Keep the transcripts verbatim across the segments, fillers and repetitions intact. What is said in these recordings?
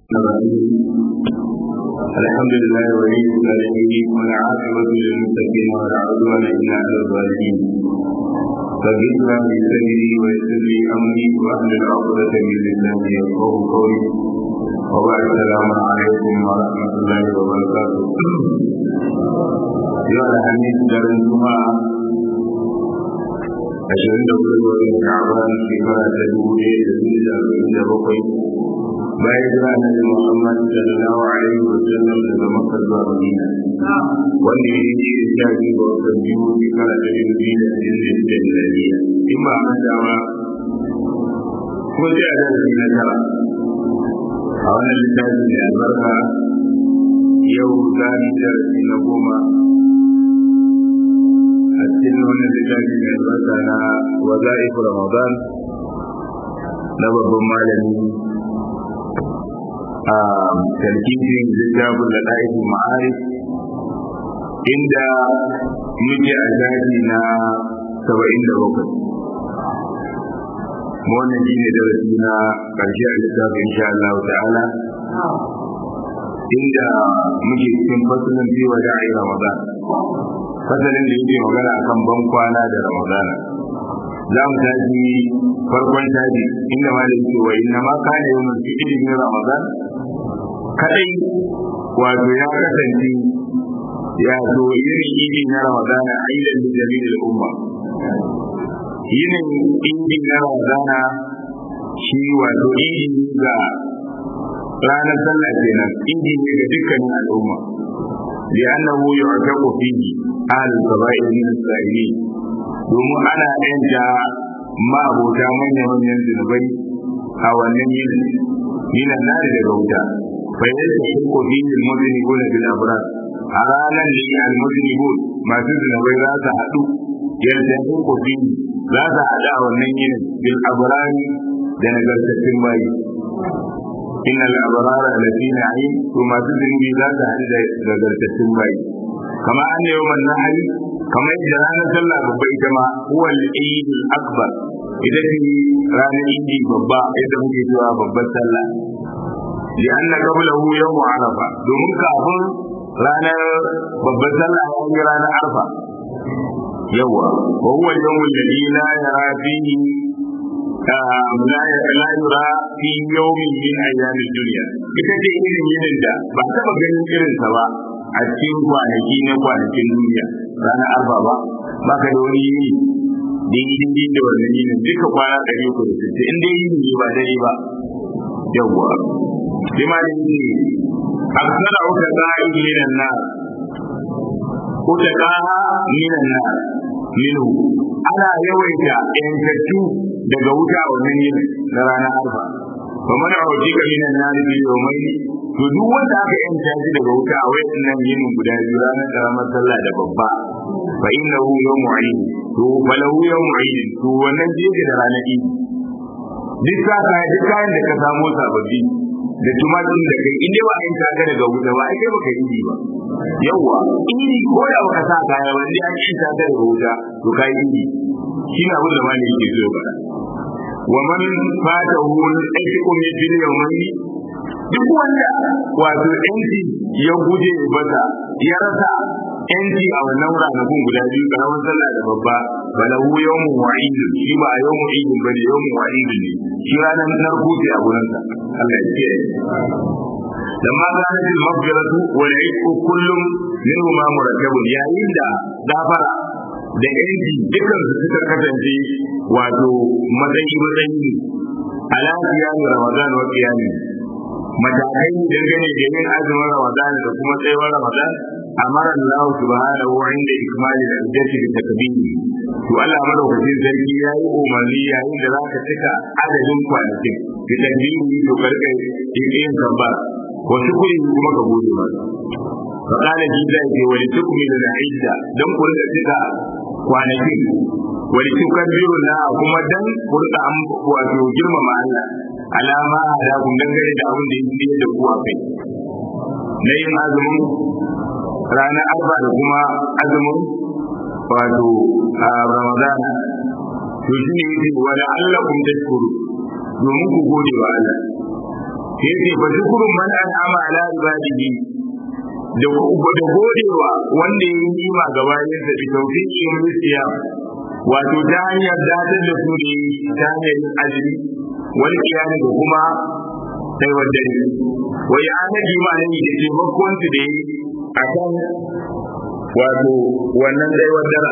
الحمد لله ولي الصالحين والعاقبة للمتقين ولا عدوان إلا على الظالمين. فذكرى بسري ويسر لي أمري وأهل عقدة من لساني يفقهوا قولي. وبعد السلام عليكم ورحمة الله وبركاته. يا الحميد دار الجمعة ashirin da hudu ga watan Sha'ban shekara ta dubu ɗaya da dubu da arba'in da bakwai bayan jira Annabi Muhammad sallallahu alaihi wa sallam daga Makka zuwa Madina, wanda ya yi da sha biyu ga watan biyu shekara ta dubu biyu da ashirin da shida miladiya. In ba a manta ba, ko sai a darasi na tara a wannan littafi mai albarka. Yau za mu darasi na goma a cikin wannan littafi mai albarka na waza'ifu Ramadan na babban malami a tarkibin littafin da ɗa'ifin ma'arif, inda muke a shafi na saba'in da bakwai. Wannan shi ne darasi na ƙarshe a littafin insha Allah ta'ala, inda muke cikin fasalin biyu wa da'i Ramadan, fasalin da yake magana akan ban kwana da Ramadana. Za mu tashi farkon tashi inda malam yake wa inna ma kana yawmul fitr min Ramadan, kadai wato ya kasance ya zo irin idi na Ramadana aidan da jami'ul umma. Yinin idi na Ramadana shi wato idi ga ranar sallah kenan, idi ne ga dukkanin al'umma. لأنه يعتق فيه أهل الكبائر من السائلين، domin ana yanta ma'abota manya-manyan zunubai a wannan yinin yinan nari daga wuta. Bayan da shi ko fi yin mutane gona bin abrar, a ranar da al-mutane masu zunubai za su haɗu, yadda shi ko fi za su haɗu a wannan yinin bil abrari da nagartattun bayi. إن الأبرار الذين نعيم ثم تدري ذات عند nagartattun bayi. كما أن يوم النحر كما إذا رانا صلى ببيتما هو العيد الأكبر، إذا في رانا عيد بابا إذا مجي سوى بابا صلى، لأن قبله يوم عرفة، دومن كافر رانا بابا صلى يعني رانا عرفة يوم، وهو اليوم الذي لا يرى فيه لا يرى في يوم من أيام الدنيا. ita ce irin yinin da ba taɓa ganin irinsa ba a cikin kwanaki na kwanakin duniya. Ranar arba ba ba ka da wani yini dindindin da wannan yinin duka kwana ɗari uku da sittin in dai yini ne ba dare ba. Yawwa bima da yini aksara uka za'in minan nar uka kaha minan nar minhu, ana yawaita yantattu daga wuta a wannan yini na ranar arba. ba mana hauki ka minan nar bi yawmai, to duk wanda aka yanta shi daga wuta a wayannan yinin guda biyu, ranar karamar sallah da babba, fa innahu yawmu eid, to falahu yawmu eid, to wannan jeje da ranar eid. Duk ka duk kayan da ka samu sababbi da tumatin da kai inda ba a yanta ka daga wuta ba, ai kai baka yi ba. Yawwa idi ko da baka sa kaya ba, sai an yanta ka daga wuta to kai idi. Shi na abin da malami yake so ba. wa man fatahu al-ashqu min yawmayni, duk wanda wato yanci ya guje bata ya rasa yanci a wannan ranakun guda biyu, karamar sallah da babba, balahu yawmu wa'id, shi ba yawmu eid ba ne, yawmu wa'id ne, shi ranar narko ce a gurin sa. Allah ya kiyaye. lamma kanat al-maghfiratu wal 'itqu kullum minhuma murakkabun, yayin da gafara da yanci dukkan su suka kasance wato matsayi matsayi ala qiyam ramadan wa qiyam, matakai dangane da yin azumin ramadan da kuma tsayuwar ramadan. amara Allah subhanahu wa inda ikmali al-iddati bi takbiri, to Allah madaukakin sarki yayi umarni yayin da zaka cika adadin kwanakin bi takbiri, to karka yin kabbara wa shukuri kuma ka gode masa. فقال جيدا ولتكمل العدة دم قلت تلك kwanakin, wani tukar biyu na kuma dan kurta an wato girmama Allah alama da kun dangane da abin da yake da ku a kai na yin azumin ranar arba da kuma azumin wato a Ramadana. To shi ne yake wa Allah kun tashkuru, domin ku gode wa Allah. sai ce fa shukurun man an'ama ala ibadihi da godewa wanda ya yi nima ga bayansa bi tawfiqin siyam wato ta hanyar dadar da su ne ta hanyar yin azumi wani kiyami da kuma tsayuwar dare wa ya ana jima'i da taimakon su da yi a kan wato wannan tsayuwar dare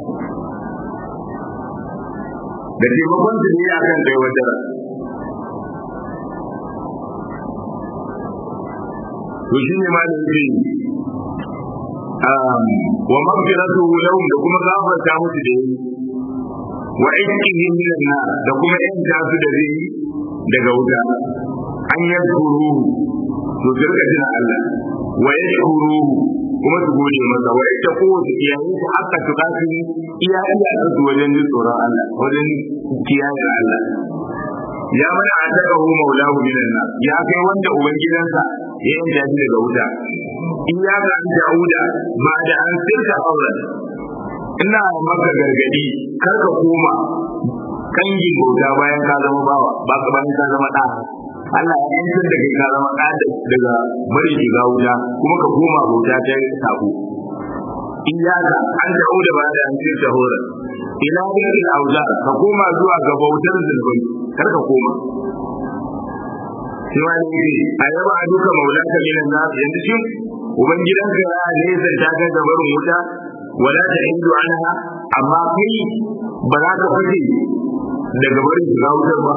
da taimakon su da yi a kan tsayuwar dare to shi ne ma da yake wa maghfiratuhu lahum da kuma gafarta musu da yi wa ainihin minan nar da kuma yan tasu da zai daga wuta an yadkuru to zirga jina Allah wa yashkuru kuma su gode masa wa ita ko su iyaye su haka su kasu iya iya su wajen jin tsoron Allah wajen kiyaye Allah ya mana a daga hu maulahu minan nar ya kai wanda ubangidansa ya yi jaji daga wuta in ya ga an ja'uda ba da an sirka auren ina maka gargadi kar ka koma kangin bauta bayan ka zama bawa ba ka bayan ka zama ɗa Allah ya yantar da kai ka zama ɗa daga bari shiga wuta kuma ka koma bauta ta sabo in ya ga an ja'uda ba da an sirka auren ila bil auza ka koma zuwa ga bautar zulmi kar ka koma shi ma ne a yaba a duka maulanka minan nas yanzu shi ubangidanka ya nesa ta ga gabarin wuta wala ta hindu anha amma kai ba za ka fice daga barin shiga wutar ba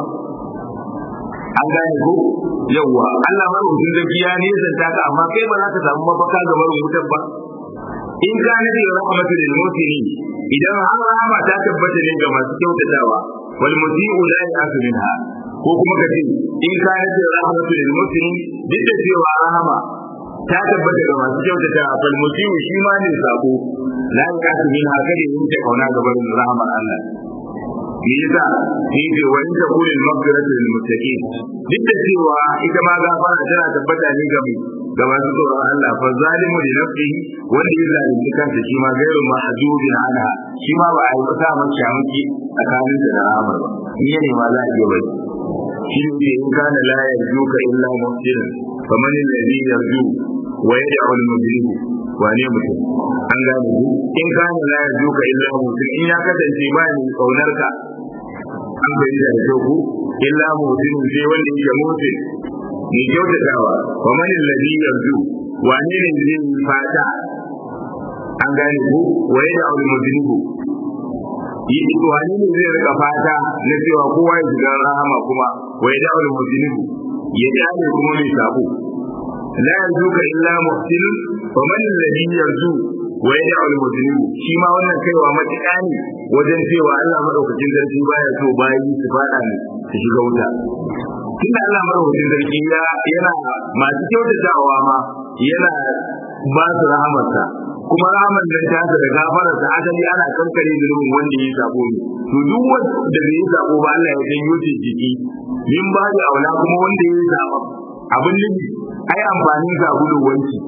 an gane ko yawwa Allah ma rubutun zakiya ne zan taka amma kai ba za ka samu mafaka ga barin wutar ba in ka ne da rahmatu lil muslimin idan har rahama ta tabbata ne ga masu kyautatawa wal musii'u la ya'tu minha ko kuma ka ce in ka ne da rahmatu lil muslimin duk da cewa rahama ta tabbata ga masu kyautatawa fal musii'u shi ma ne sabo la ya'tu minha kada yin ta kauna ga barin rahmar Allah yasa shi ne wani da kulil maghfiratu lil muttaqin duk da cewa ita ma gafara tana tabbata ne ga ga masu tsoron Allah fa zalimu li nafsihi wanda ya zalunci kansa shi ma gairu mahjubin anha shi ma ba a yi wata mace yanki tsakanin da rahmar ba in ne ma za a iya bai shi ne in kana la yarjuka illa muhsin faman alladhi yarju wa yad'u al-mujrim wane mutum an gane in kana la yarjuka illa muhsin in ya kasance ba ni kaunarka an bai da ku illa muhsin sai wanda yake mutum ni kyautatawa wa man alladhi yarju wane ne zai fata an gane ku wa yad'u al-mujrim yi wani ne zai rika fata na cewa kowa ya shiga rahama kuma wa yad'u al-mujrim ya dade kuma mai sabo la yarjuka illa muhsin wa man alladhi yarju wa yad'u al-mujrim shi ma wannan kaiwa matuƙa ne wajen cewa Allah madaukakin sarki baya so bayi su fada ne su shiga wuta tunda Allah madaukakin sarki ya yana masu kyautatawa ma yana ba su rahamarsa kuma rahamar da ta da gafararsa asali ana kankare zulmin wanda ya sabo ne to duk wanda bai sabo ba Allah ya janyo shi jiki min ba da aula kuma wanda ya sabo abin da ai amfani sabulu wanki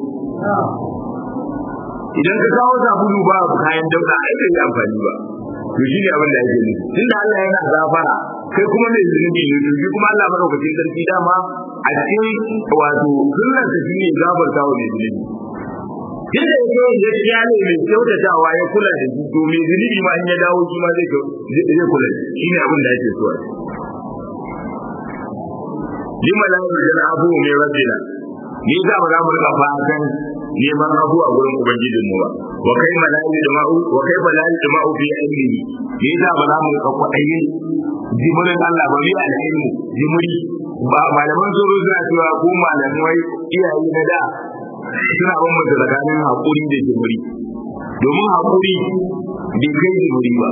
idan ka kawo sabulu ba kayan dauda ai bai yi amfani ba to shi ne abin da yake nufi tunda Allah yana gafara kai kuma mai zunubi ne to shi kuma Allah madaukakin sarki dama a cikin wato sunnar ta shi ne gafarta wa mai zunubi tunda yake gaskiya ne mai kyautatawa ya kula da shi to mai zunubi ma in ya dawo shi ma zai zai kula shi ne abin da yake so lima la yajna abu mai rabbina ni za mu za mu rika fatan neman abu a gurin ubangijin mu ba wa kai malai da ma'u wa kai malai da ma'u fi ilmi ni za mu za mu rika kwadayi jimurin Allah ba bi alilmu jimuri ba malaman zuru suna cewa ko malamai iyaye na da suna bambanta tsakanin hakuri da jimuri domin hakuri bai kai jimuri ba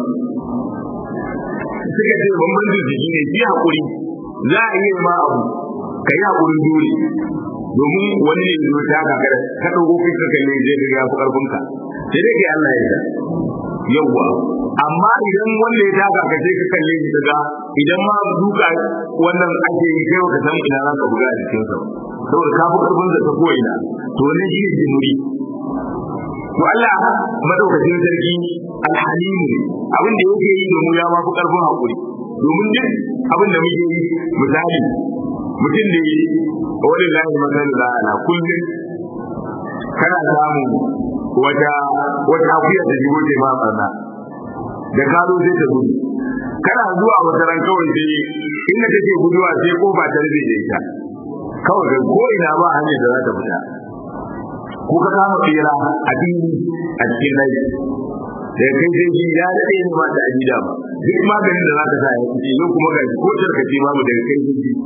suka ce bambancin jiki ne shi hakuri za a iya ma abu ka yi haƙurin dole domin wani ne zo ta kakar ka ɗauko kai ka kalle zai ga yafi ƙarfinka sai dai kai Allah ya yarda yawwa amma idan wanda ya taka ka sai ka kalle shi daga idan ma duka wannan ake yi kai ka san ina za ka buga a cikin sa saboda ka fi ƙarfin da ta ko'ina to ne shi ne jimuri to Allah madaukakin sarki alhalimu abin da yake yi domin ya ma fi ƙarfin haƙuri domin duk abin da muke yi misali mutum da yi wani lahi masalu la'ala kullum kana samu wata wata akuya da jigo ce ma barna da kado sai ta gudu kana zuwa wata ran kawai sai inda take guduwa sai kofa ta rufe da ita kawai ga ko ina ba hanyar da za ta fita ko ka kama tsira a fili a cikin rai da kai sai ji ya daɗe ne ma ta ajida ba duk maganin da za ka sa ya fice yau kuma ga ko tarkace babu daga kai sai ji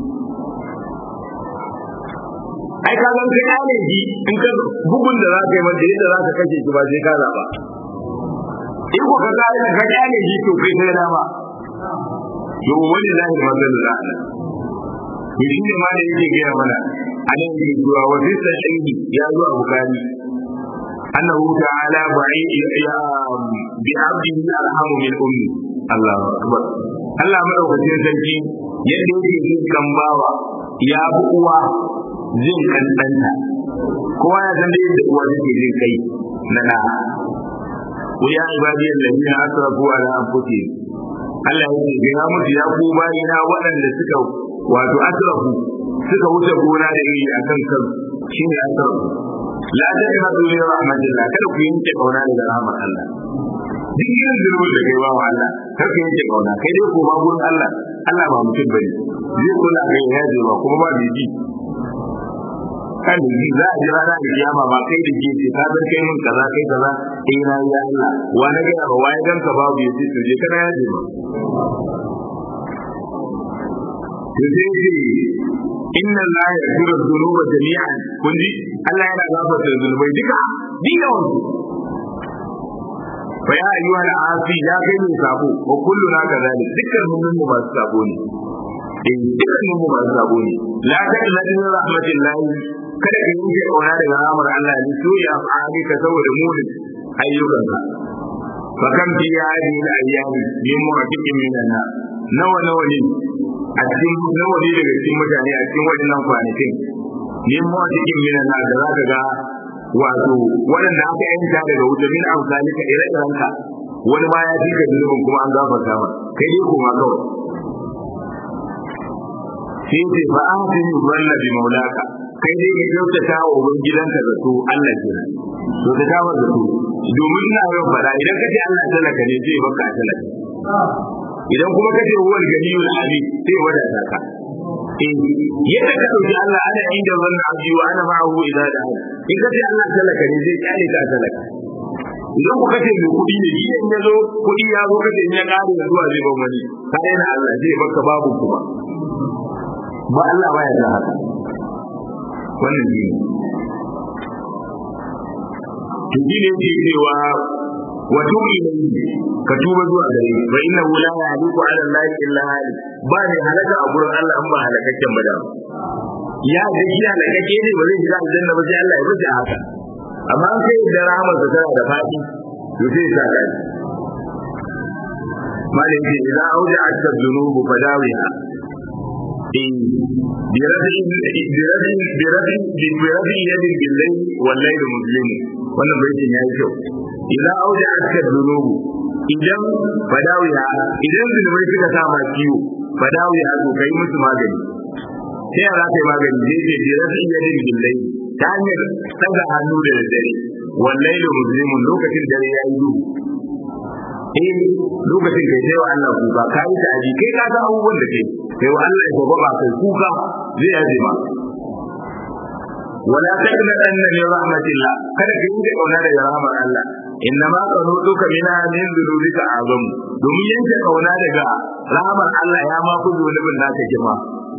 ai ka ga kai ne ji in ka bugun da za ka yi mata yadda za ka kashe shi ba sai ka zaba in ko ka ga ka ga ne ji to kai sai dama to wani lahi magana da Allah to shi ne ma da yake gaya mana anan yake cewa wa fi sahihi ya zo a Bukhari annahu ta'ala ba'i ya bi abdihi arhamu min ummi Allahu akbar Allah madaukakin sarki yadda yake jin kan bawa ya bi uwa jin kan danta kowa ya san da yadda uwa take jin kai na da wa ya ibadiyal ladina asrafu ala anfusihim Allah yake ga musu ya ku bayina waɗanda suka wato asrafu suka wuce gona da iri akan kan shine asrafu la ta'madu li rahmatillah kada ku yanke kauna daga rahmar Allah duk irin zulmin da kai wa Allah kar ka yanke kauna kai dai ko ba gurin Allah Allah ba mutum bane zai kula kai ya ji ba kuma ba biji kan ji za a ji rana da kiyama ba kai da ke ka san kai mun kaza kai kaza eh na ya Allah wa na ga ba wai dan ka babu yace to je kana ya ji ba inna la yaghfiru dhunuba jami'an kun ji Allah yana gafarta zunubai duka diyawan su fa ya ayyuha al-asi ya kai mai sabo wa kulluna kadhalik dukkan mun mu masu sabo ne eh dukkan mun masu sabo ne la ta'lamu min rahmatillah kada ka yi kauna daga rahmar Allah ne so ya fa'ali ka saboda mulin ayyukanka fa kam fi hadhihi al-ayyami min mu'tiqin minna nawa nawa ne a cikin nawa ne daga cikin mutane a cikin waɗannan kwanakin min mu'tiqin minna da za ka ga wato waɗanda aka yanta daga wuta min amsalika ire-irenka wani ma ya fika zunubin kuma an gafarta ma kai dai kuma kawai sai ce fa an fi yubanna bi maulaka kai dai ka kyautata wa uban gidanka da su Allah kenan to ka tawa da su domin ina yau fara idan ka ce Allah talaka ne zai baka talaka idan kuma ka ce huwal ganiyul ali sai wadata ka yadda ka dauki Allah ana inda wannan abdi wa ana ma'ahu idza da'a in ka ce Allah talaka ne zai kyale ka talaka idan ku kace mai kudi ne shi in yazo kudi ya zo kace in ya kare da zuwa zai ban wani kai na Allah zai baka babu kuma ba Allah baya da haka wannan ne to ne yake cewa wa tubi ka tuba zuwa gare shi fa inna la ya'liqu 'ala Allah illa hali ba ne halaka a gurin Allah an ba halakakken ba da ya ga shi halakake ne ba zai shiga aljanna ba sai Allah ya rufe haka amma an kai da rahmar sa tana da fadi to sai sa kai malin ji idan auja akbar dhunubu fadawiha in birabi birabi birabi birabi yadin billahi wallahi muslimu wannan baitin yayi kyau idan auja akbar dhunubu idan fadawiha idan zunubai suka sa ma ciwo fadawiha to kai musu magani sai ya zaka yi magani zai ce birabi yadin billahi ta hanyar daga hannu da dare wallahi da muslimun lokacin dare ya yi duhu eh lokacin kai sai wa Allah kuka kai ta aji kai ka san abubuwan da kai sai wa Allah ya goba ba kai kuka zai yaje ma wala takna anna min rahmatillah kada ka yi kauna daga rahmar Allah innama qanutuka mina min dhunubika azam domin yanke kauna daga rahmar Allah ya ma ku zunubin naka jima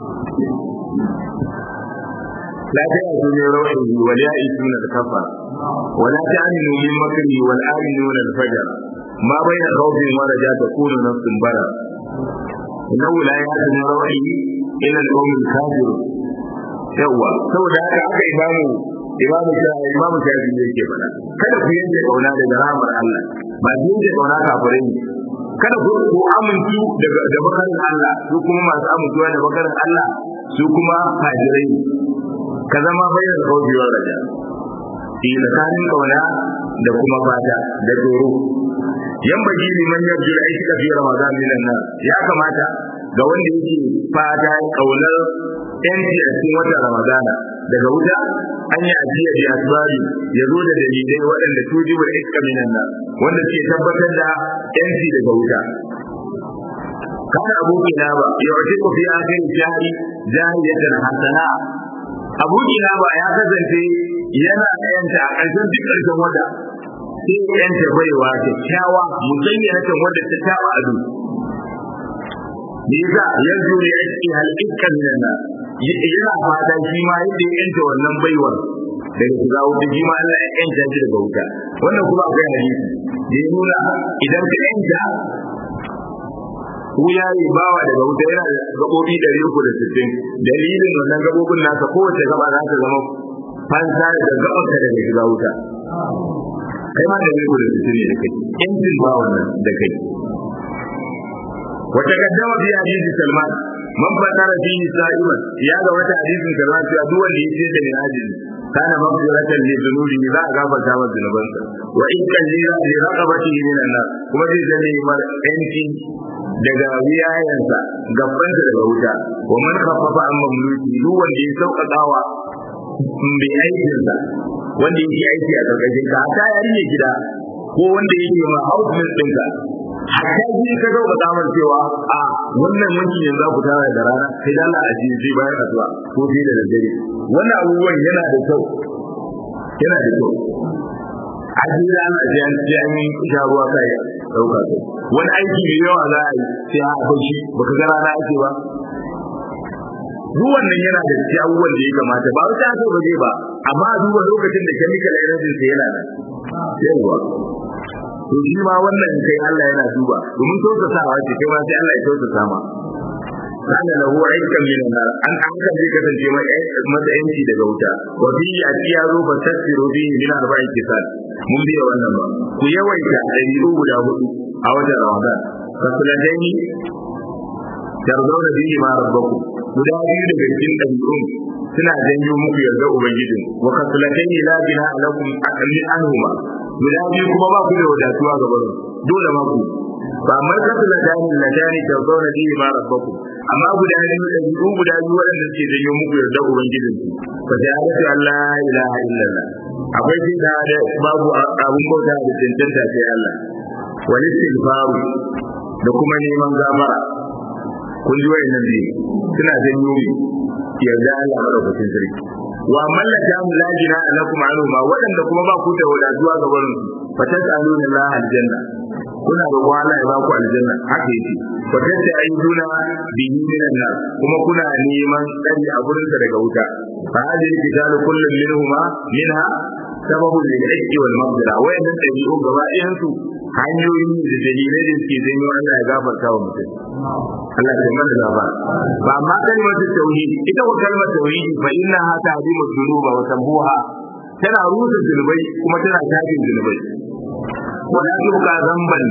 لا تأتوا من روحه ولا يئسون الكفر ولا تأمنوا من مكره والآمنون الفجر ما بين خوف ورجاء تكون نفس برا إنه لا يأتي من روحه إلا القوم الكافر سوى سوى ذلك حتى إمامه إمام الشافعي إمام الشافعي yake fada kada ku yanke kauna daga rahmar Allah ba ku yanke kauna kafirai kada ku ku amintu daga da bakarin Allah su kuma masu amintuwa da bakarin Allah su kuma kafirai ka zama bayan kaujiyar raja fi tsakanin kauna da kuma fata da tsoro yan baji liman yarjul aiki fi ramadan minan nan ya kamata ga wanda yake fata kaunar yanci a cikin watan ramadana daga wuta an yi ajiya da asbari ya zo da dalilai waɗanda tujibu da iska minan nan wanda ke tabbatar da yanci daga wuta kana abu kilaba ya wace ku fi akhir jahri jahiyatan hasana abu kilaba ya kasance yana yanta a ƙarshen duk ƙarshen wata sai yanta baiwa kyakkyawa musayyanatin wadda ta taba ado Niza yanzu ne yake halƙiƙan nan yana fata shi ma yadda ya yanta wannan baiwar daga shiga wuta shi ma Allah ya yanta shi daga wuta wannan kuma akwai hadisi da ya nuna idan ka yanta wuya yi bawa daga wuta yana da gaɓoɓi ɗari uku da sittin dalilin wannan gaɓoɓin nasa kowace gaba za ta zama fansa da gaɓarka daga shiga wuta kai ma ɗari uku da sittin ne da kai yancin ba wannan da kai وتقدم في حديث سلمان من فطر فيه صائما يا ga wata hadisin Salman cewa duk wanda yake da min ajin kana mafsiratan li dhunubi za a gafarta masa zunubansa wa in kan jira li raqabatihi min an-nar kuma zai zame mar yanci daga wiyayensa gabansa daga wuta wa man khaffafa an mamluki duk wanda ya sauƙaƙawa bi aikinsa wanda yake aiki a karkashin ka ta yarinya gida ko wanda yake ma house ɗinka hatta ji ka ga damar cewa a wannan wanki ne za ku tara da rana sai da Allah a ji zai bayar addu'a ko sai da daddare wannan abubuwan yana da kyau yana da kyau a ji da Allah ji an ji an sha ruwa kai dauka kai wani aiki mai yawa za a yi sai a akwai shi baka ga rana ake ba duk wannan yana da cikin abubuwan da ya kamata ba wata aka ba zai ba amma a duba lokacin da chemical energy sai yana nan yawa to shi ma wannan kai Allah yana duba domin tausasawa ce kai ma sai Allah ya tausasa ma kana lahu aikan min nar an an kan zai kasance mai masa yanci daga wuta wa bi atiya zo fa tasiru bi min arba'in kisal mun biya wannan ba ku yawaita ɗari guda hudu a watan Ramadan fasuladaini tarzauna bihi ma rabbakum guda biyu daga cikin ɗabi'un suna janyo muku yarda ubangiji wa fasuladaini la bina lakum aqli anhuma guda biyu kuma ba ku da wadatuwa ga barin dole ma ku ba amma fasuladaini la dani tarzauna bihi ma rabbakum amma guda biyu ɗabi'u guda biyu waɗanda suke janyo muku yarda ubangiji fa ja'alatu Allah ilaha illallah akwai shi da babu abun bauta da tantanta sai Allah wal istighfaru da kuma neman gafara kun ji wayannan biyu suna janyo yarda Allah madaukakin sarki wa mallaka mulajina alakum aluma wadanda kuma ba ku da wadatuwa ga barin fatasaluna la aljanna kuna da wala ya ba ku aljanna haka yake fatata ayyuna bihi minan nar kuma kuna neman tsari a gurin sa daga wuta fa hadhihi kitabu kullun minhuma minha sababu lil-hajji wal maghfira wayannan dabi'u gaba ɗayan su hanyoyin da dalilai da suke janyo Allah ya gafarta wa mutum Allah ya mana gaba ba ma kalmar tauhid ita ko kalmar tauhid fa innaha tahdimu dhunuba wa tambuha tana rusa zunubai kuma tana tafi zunubai wala tuka zamban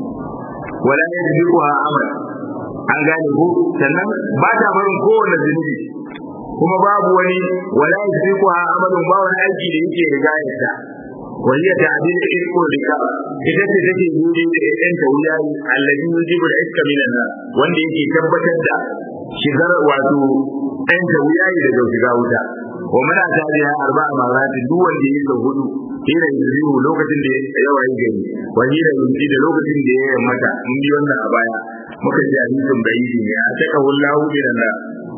wala yadbiquha amal an gane ko sannan ba ta barin kowanne zunubi kuma babu wani wala yadbiquha amalun ba wani aiki da yake riga ya وهي تعديل الإسك والذكاء إذا تجد يوجد أنت وياي الذي يجيب الإسك من النار وأنت يجي كبتت شجر واتو أنت وياي لدو شجاوتا ومن أتى بها أربع مرات دول دي يتوهدو إلى يجريه لوكة دي يوعي جميع وهي يجيد لوكة دي يمتع من ديونا أبايا مكتب حديث بعيد أتكه الله من النار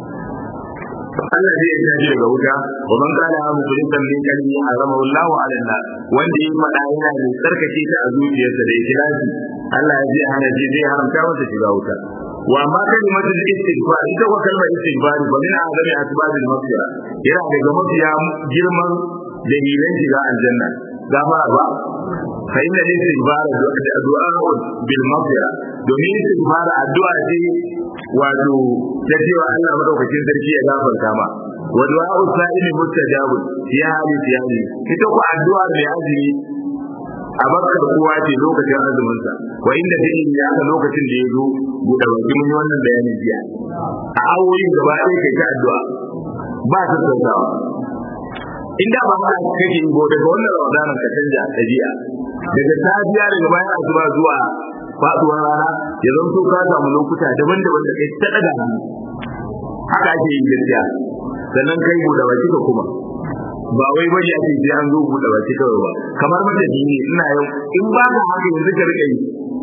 Allah zai tashi daga wuta wa man kana mukhlisan min qalbi haramahu Allahu ala an-nar wanda yi fada yana da sarkace ta a zuciyarsa da ikhlasi Allah ya ji hana ji zai haramta masa shiga wuta wa ma kalimatul istighfar ita ko kalmar istighfar ba min azami asbabil maghfira yana daga mafiya girman dalilan shiga aljanna gafara ba fa inna istighfar du'a bil maghfira domin istighfar addu'a ce wato da cewa Allah madaukakin sarki ya gafarta ma wa du'a'u sa'ili mustajab ya hali ya hali ita ko addu'a mai azumi a bakar kowa ce lokacin azumin sa wa inda take ya ga lokacin da ya zo buɗe baki mun wannan bayanin jiya a awoyi gaba ɗaya kai ta addu'a ba ta sautawa inda ba ka kake yi daga wannan Ramadanin ka canja tabi'a daga safiya daga bayan asuba zuwa faduwar rana ya zanto ka samu lokuta daban-daban da kai ta daga hannu haka ake yin gaskiya sannan kai buɗe baki ka kuma ba wai bane ake sai an zo buɗe baki kawai ba kamar mata dini ina yau in ba ka haka yanzu ka rika yi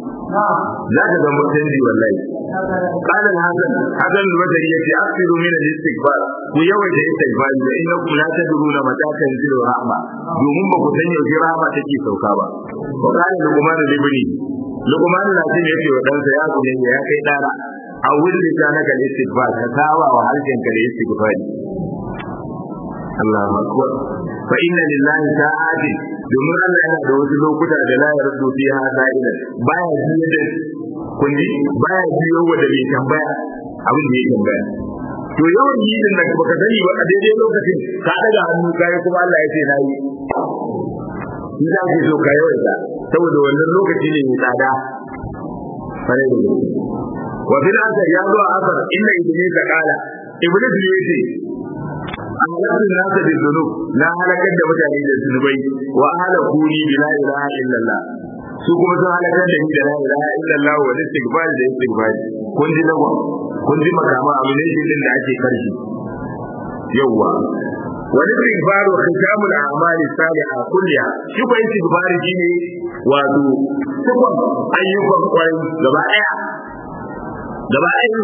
za ka zama canji wallahi قال الحسن حسن البصري يأتي أكثر من الاستغفار ويوجد الاستغفار فإنكم لا تدرون متى تنزل الرحمة domin ba ku san yaushe rahama take sauka ba wa kana luqman libni luqman lakin yace wa dan sa ya gune ya kai dara a wurin da naka istighfar ka tawa wa halkin ka da istighfar Allahu akbar fa inna lillahi ta'ati domin Allah yana da wasu lokuta da la yardu fiha da'ila baya jiya da kunji baya jiyo wa da bai tambaya abin da ya tambaya to yawan yi din nan baka sani ba a daidai lokacin ka daga hannu kai kuma Allah ya ce na yi ni za ki so ka yawaita saboda wannan lokaci ne mai tsada fare da wa bil asar ya zo asar inna iblis qala iblis ne yace annabin nasa da zunub na halakar da mutane da zunubai wa halakuni bi la ilaha illallah su kuma sun halakar da ni da la ilaha illallah wa istighfar da istighfar kun ji lawa kun ji makama amination din da ake karshe yawa wani istighfar wa khitamul a'mali salihah kulliha shi ko istighfar shine wato tukun ayyukan kwai gaba daya gaba daya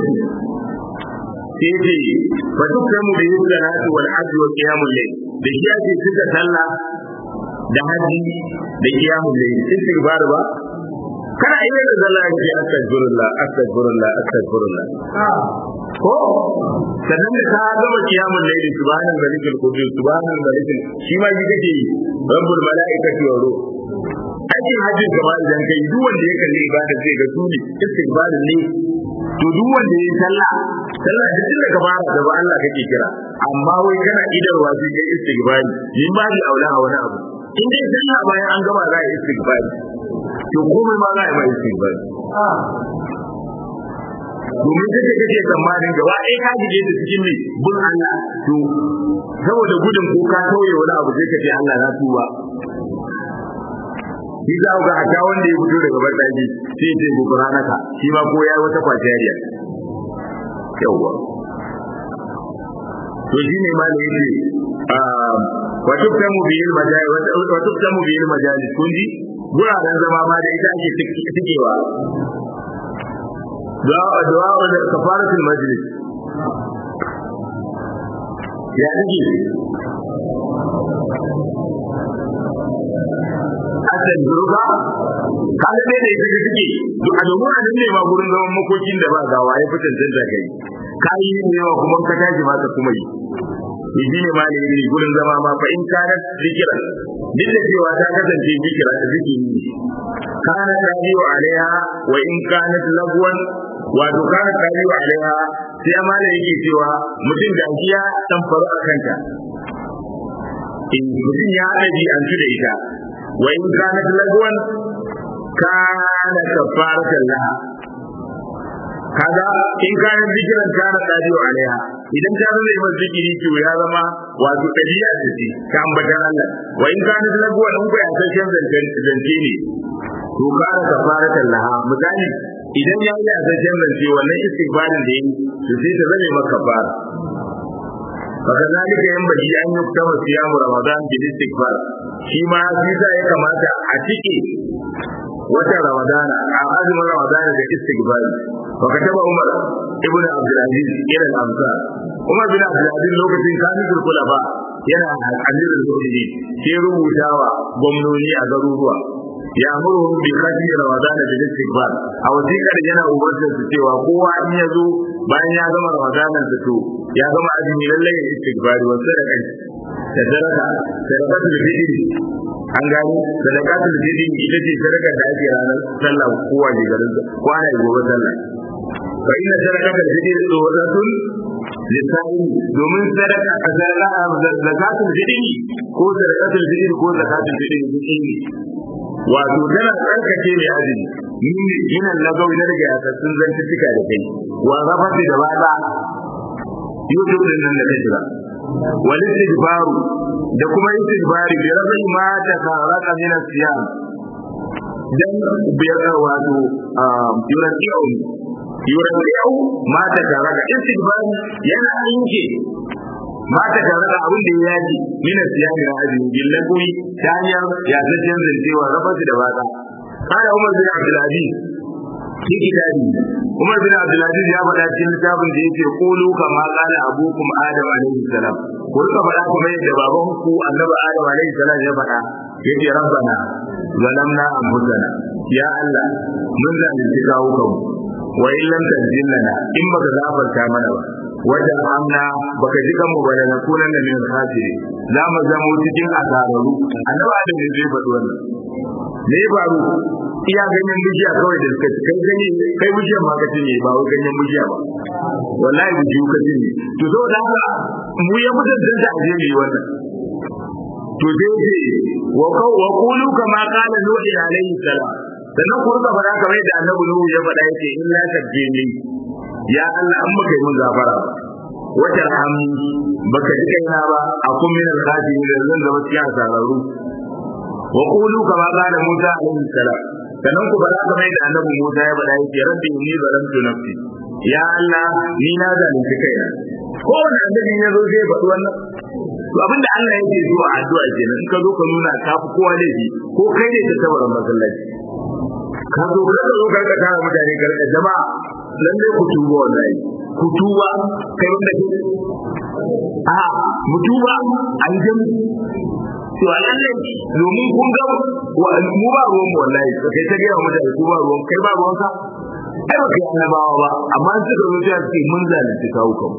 sai ce fa dukkan mu da yin salatu wal hajj wa qiyamul layl da shi ake cika sallah da haji da qiyamul layl istighfar ba kana iya da sallah ke astaghfirullah astaghfirullah astaghfirullah ko sannan da ka gama qiyamul layl subhanal malikul qudus subhanal malikul shi ma ji kake rabbul malaikati wa ruh aikin hajjin gaba idan kai duk wanda ya kalli ibada zai ga suni istighfar ne to duk wanda ya sallah sallah da tun daga fara da ba Allah kake kira amma wai kana idarwa sai kai istighfari yin ba ni aula a wani abu in dai sallah bayan an gama za a yi istighfari to komai ma za a yi mai istighfari domin kake kake tsammanin gaba ɗaya ka jige da cikin ne bin Allah to saboda gudun ko ka tauye wani abu sai ka ce Allah na tuba shi za ga haka wanda ya fito daga bardaji sai ya ce gobara naka shi ma ko ya wata kwajariya yawa to shi ne ma ne yace wa tuktamu bil majalis wa tuktamu bil majalis kun ji guraren zama ma da ita ake tikewa du'a du'a da kafaratul majlis ya dake hasan duruba kaga dai da ita take a domin a ne ma gurin zaman makokin da ba gawa ya fitan da kai kai ne yawa kuma ka tashi ma ka kuma yi yi ne ma ne gurin zama ma fa in kana zikira duk da cewa ta kasance zikira da zikiri kana tabiu alaiha wa in kanat lagwan wa kana tabiu alaiha sai ma da yake cewa mutum da kiya dan faru akan ta in mutum ya daji an da ita wa in kanat lagwan kana kafaratan laha kaga in kana zikiran kana tabiu alaiha idan ka zama mai zikiri to ya zama wato dabi'a ce ta ambatan Allah wa in kana lagwan in ko ya san zance zance ne to kana kafaratan laha misali idan ya yi azajen zance wannan istighfarin da yi to sai ta zame maka kafara fakazalika yanbaghi an yuktama siyamu ramadan bil istighfar shi ma sai ya kamata a cike wata ramadana a azumin ramadana da istighfar fakataba umar ibnu abdul aziz ila al-amsar umar bin abdul aziz lokacin kamil kulafa yana amirul mu'minin sai rubutawa gwamnoni a garuruwa ya amuru bi khadi ramadan da istighfar a wasiƙar yana umarta su cewa kowa in ya zo bayan ya gama ramadanan sa to ya gama azumi lallai ya istighfar wa sadaka da sadaka sadaqatul fitr an gano sadaqatul fitr ita ce sadaka da ake ranar sallah kowa ne garin kwana gobe sallah fa inna sadaqatul fitr tsoratun lisani domin sadaka a zakatul fitr ko sadaqatul fitr ko zakatul fitr ne wato tana tsarkake mai azumi yin lagau na daga yasassun zantuttuka da kai wa zafati da bada youtube din nan da kai jira wani istighfaru da kuma istighfari bi rabbi ma ta saraka min as-siyam dan biyar wato yurati'un yurau ma ta taraka istighfar yana yanke ma ta taraka abin da ya yaji min siyami na azumi billahi ta hanyar ya zajjan zancewa rafasu da baka kana Umar bin Abdul Aziz shi kitabi Umar bin Abdul Aziz ya faɗa cikin littafin da yake qulu kama qala abukum Adam alaihi salam ko ka faɗa kuma yadda baban ku annabi Adam alaihi salam ya faɗa yace rabbana zalamna anfusana ya Allah mun zalunci kawo kanmu wa in lam tajid lana in baka gafarta mana ba wajen amna baka ji kanmu ba da nakunan da min khasiri za mu zama cikin asararu annabi Adam ne zai faɗi wannan me ya faru iya ganyen bishiya kawai da suka kai ganye kai bishiyar ma ka cinye ba wai ganyen bishiya ba wallahi bishiyu ka cinye to saboda haka mu ya mutan da aje mu yi wannan to dai ce wa wa qulu kama qala nuh alayhi salam sannan ku ruka fara kamar da annabi nuh ya faɗa yake in la tabjini ya Allah an baka yi mun gafara wata ham baka ji kaina ba a kun min al-khatimin da zan zama cikin asararu wa qulu kama qala musa alayhi salam sannan ku fara kamar da annabi musa ya faɗa yake rabbi inni zalamtu nafsi ya Allah ni na zalunci kaina ko wanda annabi ya zo zai faɗi wannan to abinda Allah yake zuwa addu'a kenan in ka zo ka nuna ka fi kowa laifi ko kai ne ta tabaran masallaci ka zo ka zo ka ka tara mutane ka rika jama'a lalle ku tuba wallahi ku tuba kai wanda ke a mu tuba an jami to lalle domin kun ga mu ba ruwan mu wallahi kai ta ga mutane ku ba ruwan kai ba ruwan ka ai ba kai annabawa ba amma sai da zuciya ce mun zalunci kawo kan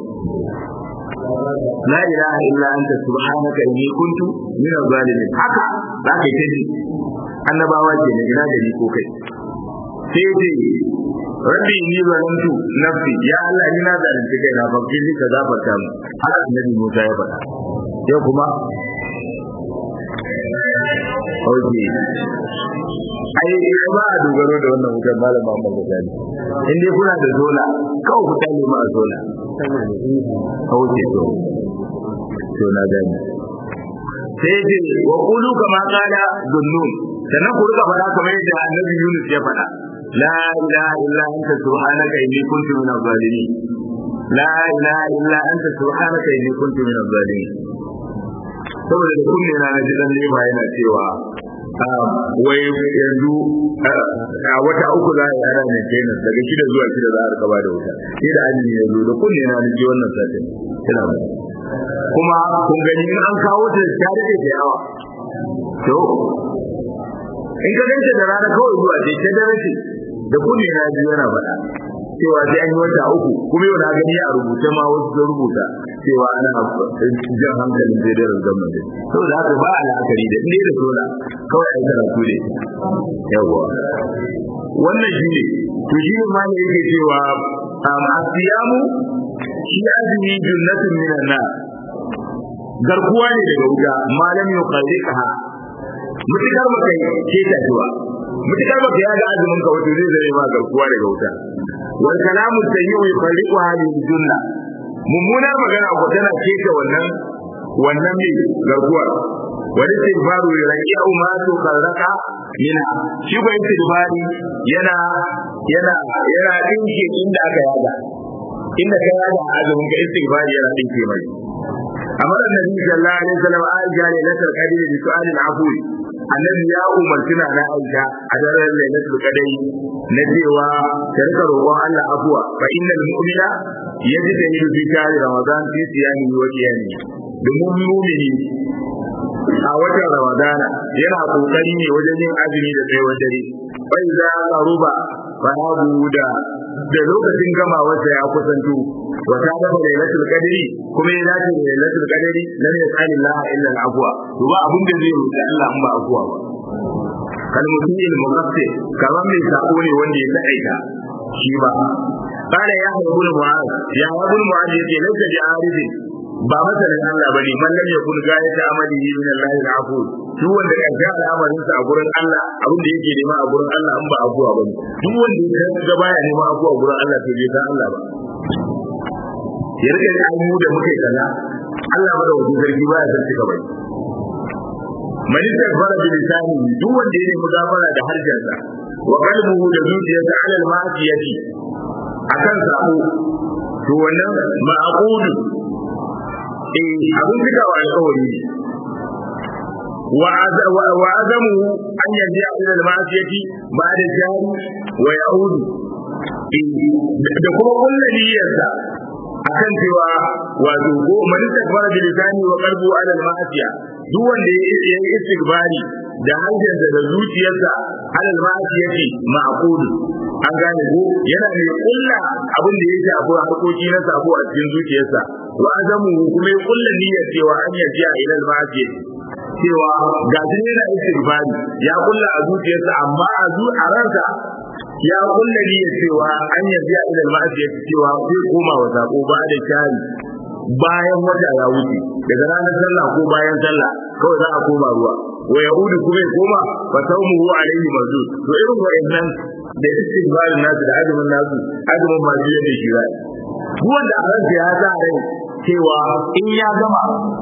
la ilaha illa anta subhanaka inni kuntu min az-zalimin haka zaka yi taji annabawa ke ne ina da ni ko kai sai dai rabbi inni zalamtu nafsi ya Allah ina zalunci kai na babbi ni ka zafarta mu har annabi Musa ya faɗa yau kuma oke ai ba a dogaro da wannan wutar malama Muhammad Gani in dai kuna da zola kawai ku tale mu a zola oke to to na gani sai dai wa qulu kama qala dunnun sannan ku rika faɗa kamar yadda annabi Yunus ya faɗa la ilaha illa anta subhanaka inni kuntu minaz zalimin la ilaha illa anta subhanaka inni kuntu minaz zalimin saboda da kunne na ji dan lema yana cewa wai yanzu a wata uku za a yi ana mai kenan daga shida zuwa shida za a rika ba da wuta sai da ajin ya zo da kunne na ji wannan satin ina ba kuma kun gani in an kawo ta ta rike da yawa to in ka ganta da rana kawai zuwa ce ta dare ce da kunne na ji yana faɗa cewa sai an yi wata uku kuma yau na gani a rubuce ma wasu sun rubuta cewa ana jan hankalin zai da ranzan mai saboda haka ba al'akari da inda da sola kawai a yi karatu ne yawa wannan shi ne to shi ne ma ne yake cewa asiyamu shi azumi junnatun minan nar garkuwa ne daga wuta malam yuqalliqha mutakar baka ke tajuwa mutakar baka ya ga azumin ka wato zai zai ma garkuwa daga wuta wal kalamu sayyi yuqalliqu hadhihi junna mummunar magana ko tana keke wannan wannan ne garkuwar wani istighfaru yurqi'u ma tuqarraka mina shi ko istighfari yana yana yana dinke inda aka yada inda ka yada azumin ka istighfari yana dinke mai amma annabi sallallahu alaihi wasallam aisha ne nasar kadiri bi su'al al-afwi annabi ya umarci na aisha a daren lailatul qadri na cewa ta rika roƙon Allah afwa fa innal mu'mina yajtahidu fi shahri ramadan fi siyami wa qiyami domin mu'mini a watan ramadana yana kokari ne wajen yin azumi da tsayuwar dare fa idza qaruba fa da da lokacin gamawarsa ya kusanto wa ta da lailatul qadri kuma ya dace da lailatul qadri lam yas'ali Allah illa al-afwa to ba abin da zai roƙi Allah in ba afwa ba kalmutil muqaffir kaman mai sako ne wanda ya taƙaita shi ba kana ya habu mu'az ya habu mu'az yake laita bi arifi ba masalan Allah bane man lam yakun gayata amali min Allah al-afu duk wanda ya ga al'amarin sa a gurin Allah abin da yake nema a gurin Allah in ba afuwa bane duk wanda ya ga baya nema afuwa a gurin Allah to bai san Allah ba ya rike da mu da muke kaza Allah ba da wajen zargi baya san cika bai man istaghfara bi lisani duk wanda ya nemi gafara da harshensa wa qalbuhu da zuciyarsa ala al-ma'siyati akan sabo to wannan ma'qudu eh abin da wa alƙawari ne wa azamu an yarda ila al-ma'siyati ba'da jari wa ya'udu da kuma kullu niyyarsa akan cewa wato ko man takbara bi lisani wa qalbu ala al-ma'siya duk wanda ya yi istighfari da harshensa da zuciyarsa ala al-ma'siyati ma'qudu an gane ko yana mai kulla abin da ya shafi hakoki na sabo a cikin zuciyarsa wa azamu kuma ya kulla niyyar cewa an yarda ila al-ma'siyati cewa ga shi yana istighfari ya kulla a zuciyarsa amma a zu a ransa ya kulla niyyar cewa an yarda ila al-ma'siyati cewa zai koma wa sabo ba da shari bayan wata ya wuce daga ranar sallah ko bayan sallah kawai za a koma ruwa wa yahudu kuma ya koma fa sawmuhu alayhi mazud to irin wayannan da istighfarin nasu da azumin nasu azumin ma zai ne shi rai duk wanda a ransa ya sa rai cewa in ya gama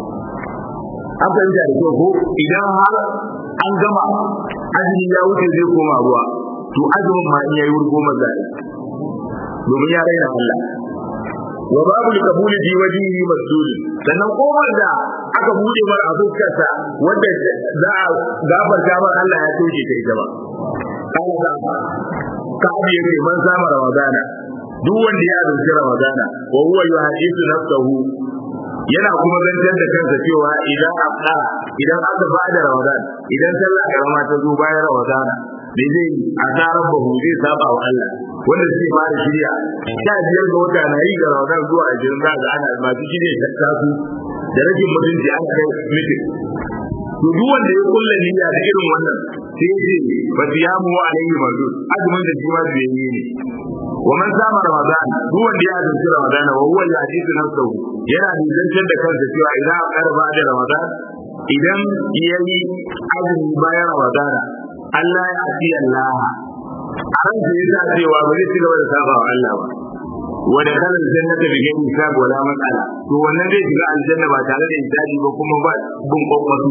an fahimta da ko idan har an gama azumi ya wuce zai koma ruwa to azumin ma in yayi wurgo maza domin ya raina Allah wa babu kabuli ji wajihi masdud sannan kofar da aka bude mar a fuskarsa wanda za a gafarta mar Allah ya toke ta ita ba Allah ka abi yake man sama ramadana duk wanda ya azumci ramadana wa huwa yuhadisu nafsuhu yana kuma zantar da kansa cewa idan aka idan aka bada ramadan idan sallah karama ta zo bayan ramadana da zai asarar bahu zai saba wa Allah wanda zai fara shirya sha biyar ga wata na yi ga ramadan zuwa ashirin za ga ana masu shirya shakka su da rashin mutunci an kai mitin to duk wanda ya kulla niyya da irin wannan sai ya ce ba siyamu wa alaihi mazur azumin da shi ma zai yi ne wa man sama ramadan duk wanda ya azumci ramadan wa huwa ya'tisu nafsuhu yana nisantar da kansa cewa idan aka karba da ramadan idan yayi azumi bayan ramadan Allah ya ati Allah an ce yana cewa ba zai cigaba da saba wa Allah ba wanda kana jannata bi gani hisab wala matsala to wannan zai shiga aljanna ba tare da hisabi ba kuma ba bin kokwato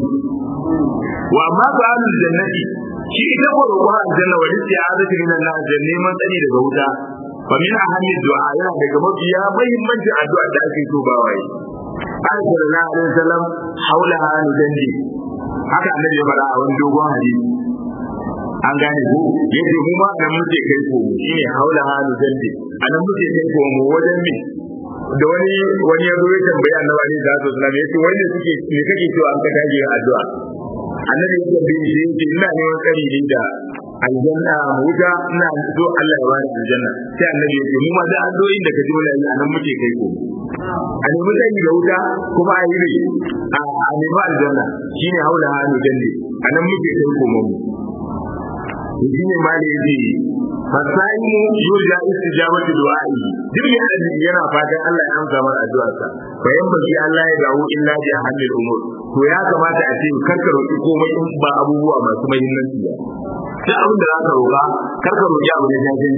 wa amma ba'al jannati shi ita ko roƙon aljanna wa isti'azatu min Allah da neman tsari daga wuta fa min ahammi du'a yana daga mafiya muhimmancin addu'a da ake so ba wai sallallahu alaihi wasallam haula hanu dandi haka annabi ya fara a wani dogon hadisi an gane ko yace mu ma nan muke kai ko shine haula hanu dandi anan muke kai ko mu wajen me da wani wani ya zo ya tambaya annabi da sallallahu alaihi wasallam yace wanda suke me kake cewa an ka dage addu'a annabi ya tambaye shi yace ina neman kari ne da aljanna wuta ina so Allah ya bani aljanna sai annabi ya ce mu ma da addu'o'in da ka ji wala anan muke kai ko a nemi kai da wuta kuma a yi ne a nemi aljanna shine haula halu dande anan muke kai ko mu shine ma da yace fasaimu yurja istijabatu du'a'i duk ne azumi yana fatan Allah ya amsa mana addu'arsa bayan baki Allah ya dawo illa bi ahlil umur to ya kamata a ce karka roki komai in ba abubuwa masu muhimmanci ba sai abin da zaka roka karka roki abu da jajin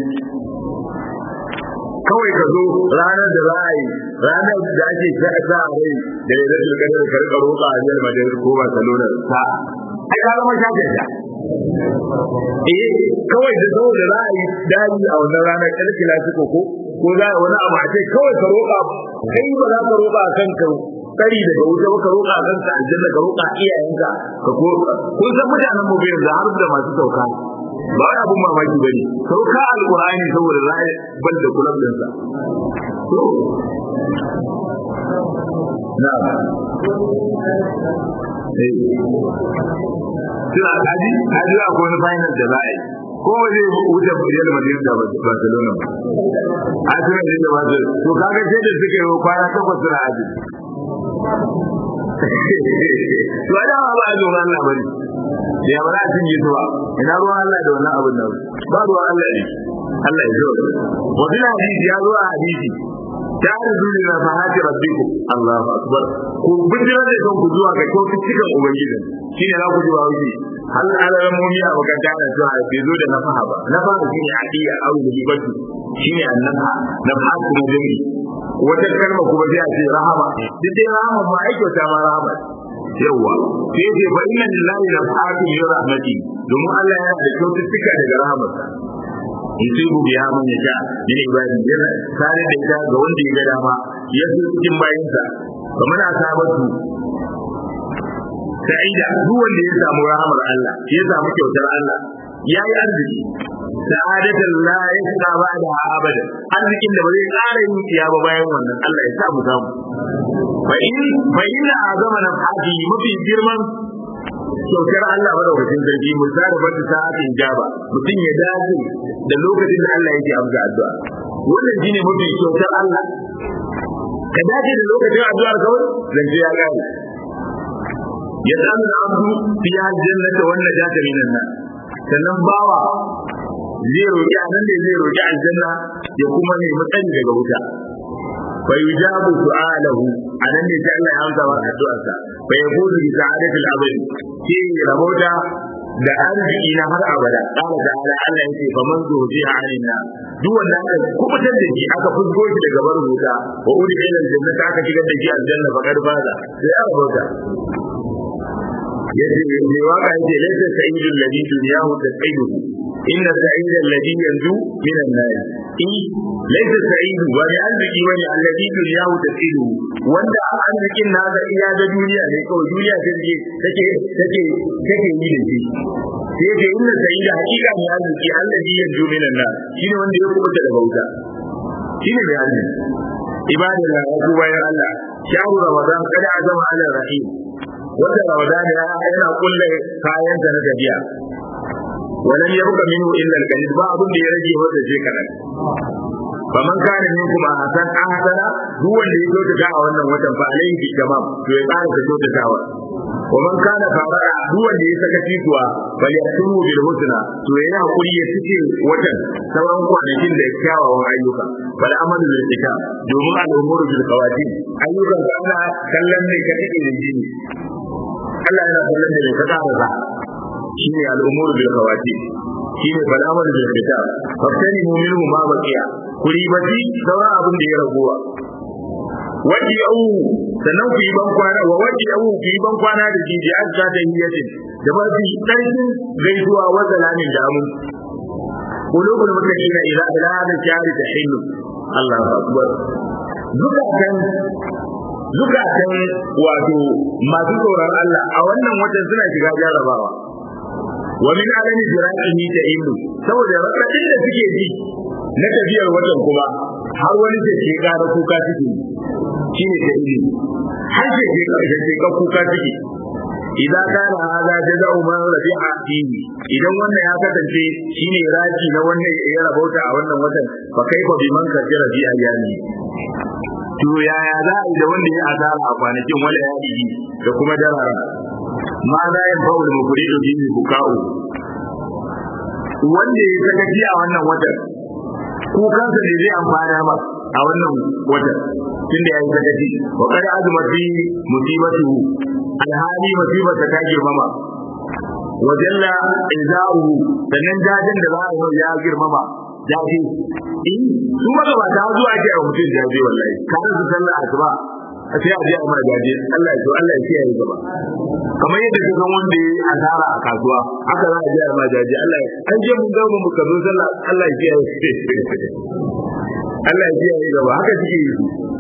kawai ka zo ranar da za a yi ranar da ake sa sa rai da ya zai kadar karka roka a Real Madrid ko Barcelona sa ai ka zama shafin da eh kawai da zo da za a yi dadi a wannan ranar kalkila su ko ko za a wani abu a ce kawai ka roka kai ba za ka roka kanka kari daga wuta ka roka kanka aljanna ka roka iyayenka ka ko kun san mutanen mu bai da har da masu sauka ba wani abun mamaki bane sauka alqur'ani saboda zai bal da kullum din sa to na'am eh kina haji haji akwai wani final da za a yi ko zai wuce Real Madrid da Barcelona a cikin da ba su to kaga sai da suke yi kwana takwas suna haji to da ba a zuwa Allah bane ya bara cin yi zuwa ina ruwan Allah da wannan abin nan ba ruwan Allah ne Allah ya zo wa bila hadisi ya zo a hadisi ta arzu ila fahati rabbikum Allahu akbar ku bijira da kanku zuwa ga kofi cikin ubangiji shine za ku ji wa wuce hal alamomi a bakanta da zuwa bai zo da nafaha ba nafaha shine adiya au libatu shine annaha nafaha kuma dai wata kalma kuma sai a ce rahama duk dai rahama ma aiko ta ma rahama yawa sai ce fa inna lillahi nafahatu min rahmati domin Allah yana da kyaututtuka daga rahamarsa yusibu biha man yasha min ibadi yana sare da ita ga wanda ya ga dama ya so cikin bayinsa kamar asabatu sa'ida duk wanda ya samu rahamar Allah ya samu kyautar Allah ya yi arziki sa'adatan la yasqa ba'da abada arzikin da ba zai ƙara yin tiya ba bayan wannan Allah ya sa mu samu fa in fa inna azama nafati mafi girman kyautar Allah madaukakin sarki musara ba ta sa'atin jaba mutum ya dace da lokacin da Allah yake amsa addu'a wannan shine mafi kyautar Allah ka dace da lokacin addu'ar kawai zance ya gane yas'alu al-abdu fi al-jannati wan najata minan nar sannan bawa zai roki anan da zai roki aljanna ya kuma nemi tsari daga wuta fa yujabu su'alahu anan ne sai Allah ya amsa wa addu'arsa fa yaqulu bi sa'adati al-abd shi rabota da arziki na har abada qala ta'ala Allah yace fa man zuhiha 'anina duk wanda aka kubutar da shi aka fusgo shi daga barin wuta wa udi ila al-jannati aka shigar da shi aljanna fa kad baza sai ya rabota yace me waka yace laysa sa'idul ladhi dunyahu tasaidu inna sa'idal ladhi yanzu min an-nar in laysa sa'idu wa li arziki wa li alladhi dunyahu tasaidu wanda arzikin na ga iya da duniya ne kawai duniya ta je take take take yi da shi sai ga inna sa'ida hakika ne arziki alladhi yanzu min an-nar shine wanda ya kubuta daga wuta shine mai arziki ibadallah ya ku bayan Allah shahru ramadan kada azama ala rahim wanda ramadan ya yana kulle kayan da na gajiya walan yabqa minhu illa al-qalil ba abun da ya rage wanda je kadan faman kana minkum ahsan ahsana duk wanda ya kyautata a wannan watan fa alayhi tamam to ya ƙara kyautatawa waman kana fara duk wanda ya saka tituwa bal yatumu bil husna to yana hakuri ya cike watan sauran kwanakin da kyawawan ayyuka bal amalu bil kitab domin al-umuru bil qawatin ayyukan da ana kallon ne ka take da jini Allah yana kallon da ka tsara shine al-umur bil qawatin shine balamal bil kitab fatani mu'minu ma baqiya kuri bati sauran abin da ya raguwa wadi au sannan ku yi ban kwana wa wadi au ku yi ban kwana da jiji azza da hiyatin da ba su sarkin gaisuwa wa salamin da amun qulubul muttaqina ila ila hada shahri tahillu Allahu akbar zukatan zukatan wato masu tsoron Allah a wannan watan suna shiga jarabawa wa min alami jira'ihi ta'illu saboda radadin da suke ji na tafiyar watan kuma har wani da ke gara kuka suke shine ta'illu har da ke karshe ke kuka suke idan kana hada jaza'u man rabi'a fihi idan wannan ya kasance shine raji na wannan ya rabauta a wannan watan fa kaifa biman kafira bi ayyami to yaya za a yi da wanda ya asara a kwanakin wala ya yi da kuma darara ma za ya faul mukridu bi bukau wanda ya sakaci a wannan watan kukansa ne zai amfana ma a wannan watan tunda ya yi sakaci wa kada azuma fi musibatu alhali musibar ta girmama wa jalla izahu sannan jajin da za a yi ya girmama jaji in su maka ba ta zuwa ake a mutum jaji wallahi kana su sallah asuba a sai a je a mara jaji Allah ya so Allah ya kiyaye gaba kamar yadda ka san wanda ya asara a kasuwa haka za a je a mara jaji Allah ya an je mun ga mu ka zo sallah Allah ya kiyaye Allah ya kiyaye gaba haka suke yi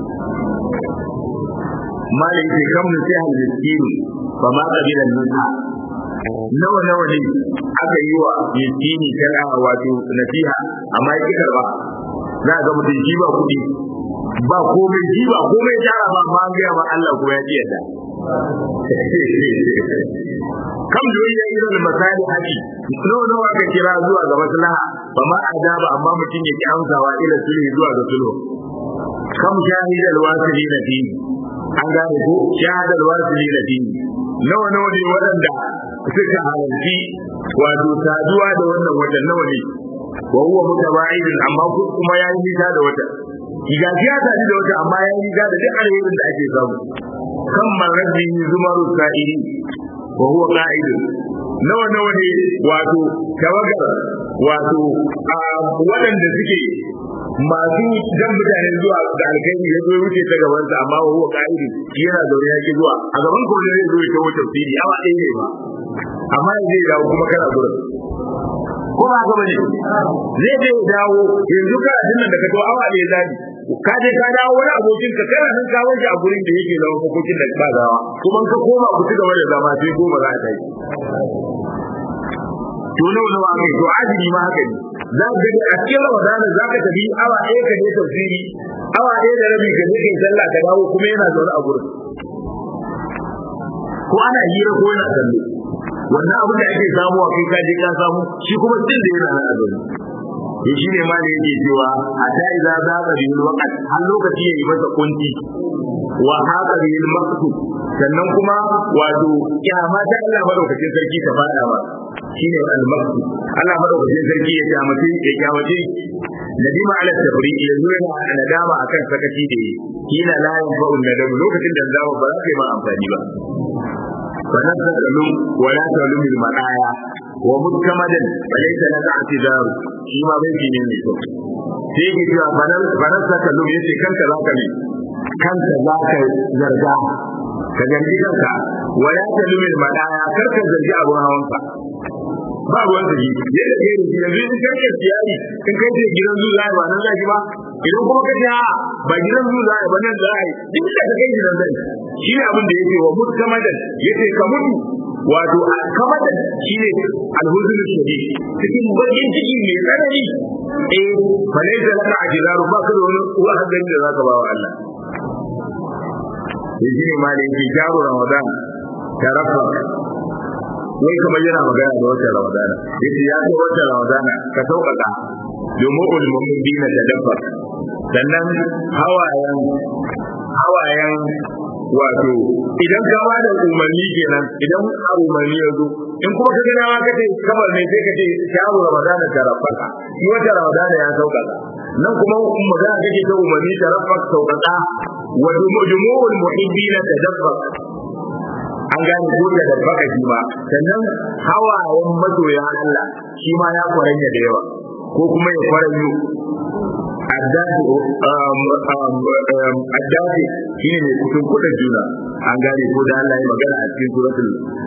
malai ke kamun sai hal miskin fa ma qabilan nusa nawa nawa ne aka yi wa miskini kana wato nasiha amma ya ki karba za ga mutum shi ba kudi ba komai shi ba komai tara ba amma ga ba Allah ko ya ji yadda kam da yayi irin misali haji nawa nawa aka kira zuwa ga maslaha ba ma adaba amma mutum ya ki amsawa ila sulhu zuwa ga sulhu kam shahidal wasilina fi an gane ko shahadal wasilina fi nawa nawa ne waɗanda suka halarci wato saduwa da wannan watan nawa ne wa huwa mutaba'idun amma kuma yayi nisa da wata kiga ya sadu da wata amma yayi nisa da duk alherin da ake samu kan marabbi zumaru sa'iri wa huwa qa'idun nawa nawa ne wato tawagar wato waɗanda suke masu jan mutane zuwa da alkhairi ya zo wuce ta gaban sa amma huwa qa'idun yana zaune yake zuwa a gaban ko ne zai zo ya tawo tafsiri awa ɗaya ne ba amma zai dawo kuma kana gurin ko ba ka bane zai je dawo yanzu ka dinnan da ka to awa da zabi ka je ka dawo wani abokin ka kana nan ka wanke a gurin da yake zama kokokin da ba gawa kuma ka koma ku ci gaba da zama sai goma za ta yi to nawa nawa kai to azumi ma haka ne za ka ga a cikin Ramadan za ka tafi awa ɗaya ka je tafsiri awa ɗaya da rabi ka je kai sallah ka dawo kuma yana zaune a gurin ko ana hira ko yana kallo wannan abin da ake samu a kai ka je ka samu shi kuma din da yana nan a zaune to shi ne ma da yake cewa a ta iza za ka bi waqt har lokaci yayi masa kunci wa haka bil maqsud sannan kuma wato kiyama ta Allah madaukakin sarki ta fada ba shine al-maqsud Allah madaukakin sarki ya kiyamace ya kiyamace nadima ala tafriq yanzu yana nadama akan sakaci da kila la yanfa'u nadam lokacin da zawo ba za ka yi ma amfani ba wannan tsallu wala tsallu bil madaya wa mutamadan balaysa laka atidaru shi ma bai fi ne ne to sai ki cewa banan banan tsallu yace kanka zaka ne kanka zaka zarga ka zargi kanka wala tsallu bil madaya karka zargi abun hawanka ba ruwan da yake yadda kai da yanzu in kai ke tiyari in kai ce gidan zuwa ba nan zaki ba idan kuma kace a ba gidan zuwa ba nan zai duk da kai gidan zai shine abin da yake wa mutkamadan yace ka mutu wato kamadan shine alhuzul shadid cikin bakin ciki mai tsanani eh balai da laka ajilaru ba ka da wani wa'azin da zaka ba wa Allah yaji ne ma da yake jaru Ramadan tarafa wai kamar yana magana da wata Ramadana yace ya ce wata Ramadana ka sauƙaƙa domin ulumul dina da dabba sannan hawayen hawayen wato idan ka ba da umarni kenan idan umarni ya zo in kuma ka ga dama kace kamar ne sai kace sharu Ramadana da rafaka shi wata Ramadana ya sauƙaƙa nan kuma magana kake ta umarni da rafaka sauƙaƙa wa jumu'ul muhibbina tadabbaq an gane ko da dabbaka shi ma sannan hawayen masoya Allah shi ma ya kwaranya da yawa ko kuma ya kwaranyo addadi addadi shine ne kutun kudin juna an gane ko da Allah ya magana a cikin suratul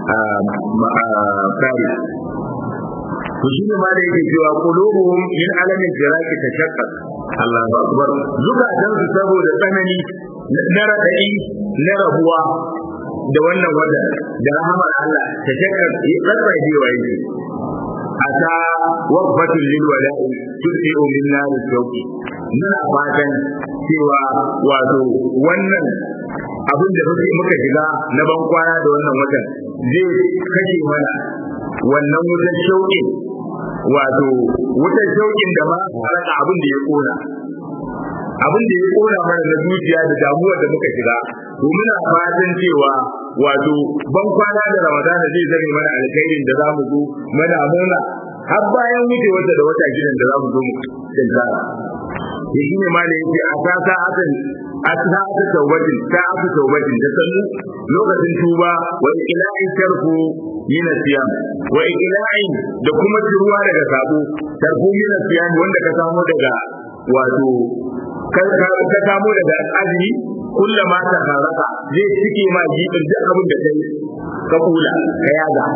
Fari to shi ne ma da yake cewa qulubuhum min alamin jiraki tashaqqaq Allahu akbar zukatan su saboda tsanani na radadi na rabuwa da wannan wata da rahamar Allah ta shakar rabai da yawa yake ata waqfatul lil wala'i tusi'u min nar al-shawqi muna fatan cewa wato wannan abin da muka shiga na ban kwana da wannan watan zai kashe mana wannan wutar shauƙi wato wutar shauƙin da ba a abin da ya kona abin da ya kona mana na zuciya da damuwar da muka shiga to muna fatan cewa wato ban kwana da Ramadan zai zame mana alkhairin da zamu zo mana muna har bayan wuce wata da wata gidan da zamu zo mu tsara shi ne ma da yake a ta sa'atin a sa'atu tawbatin sa'atu tawbatin da sanu lokacin tuba wa iqla'in tarku min siyam wa iqla'in da kuma turuwa daga sabo tarku min siyam wanda ka samu daga wato ka samu daga azumi kullama ta haraka zai cike ma jibin duk abin da kai ka kula ka yaga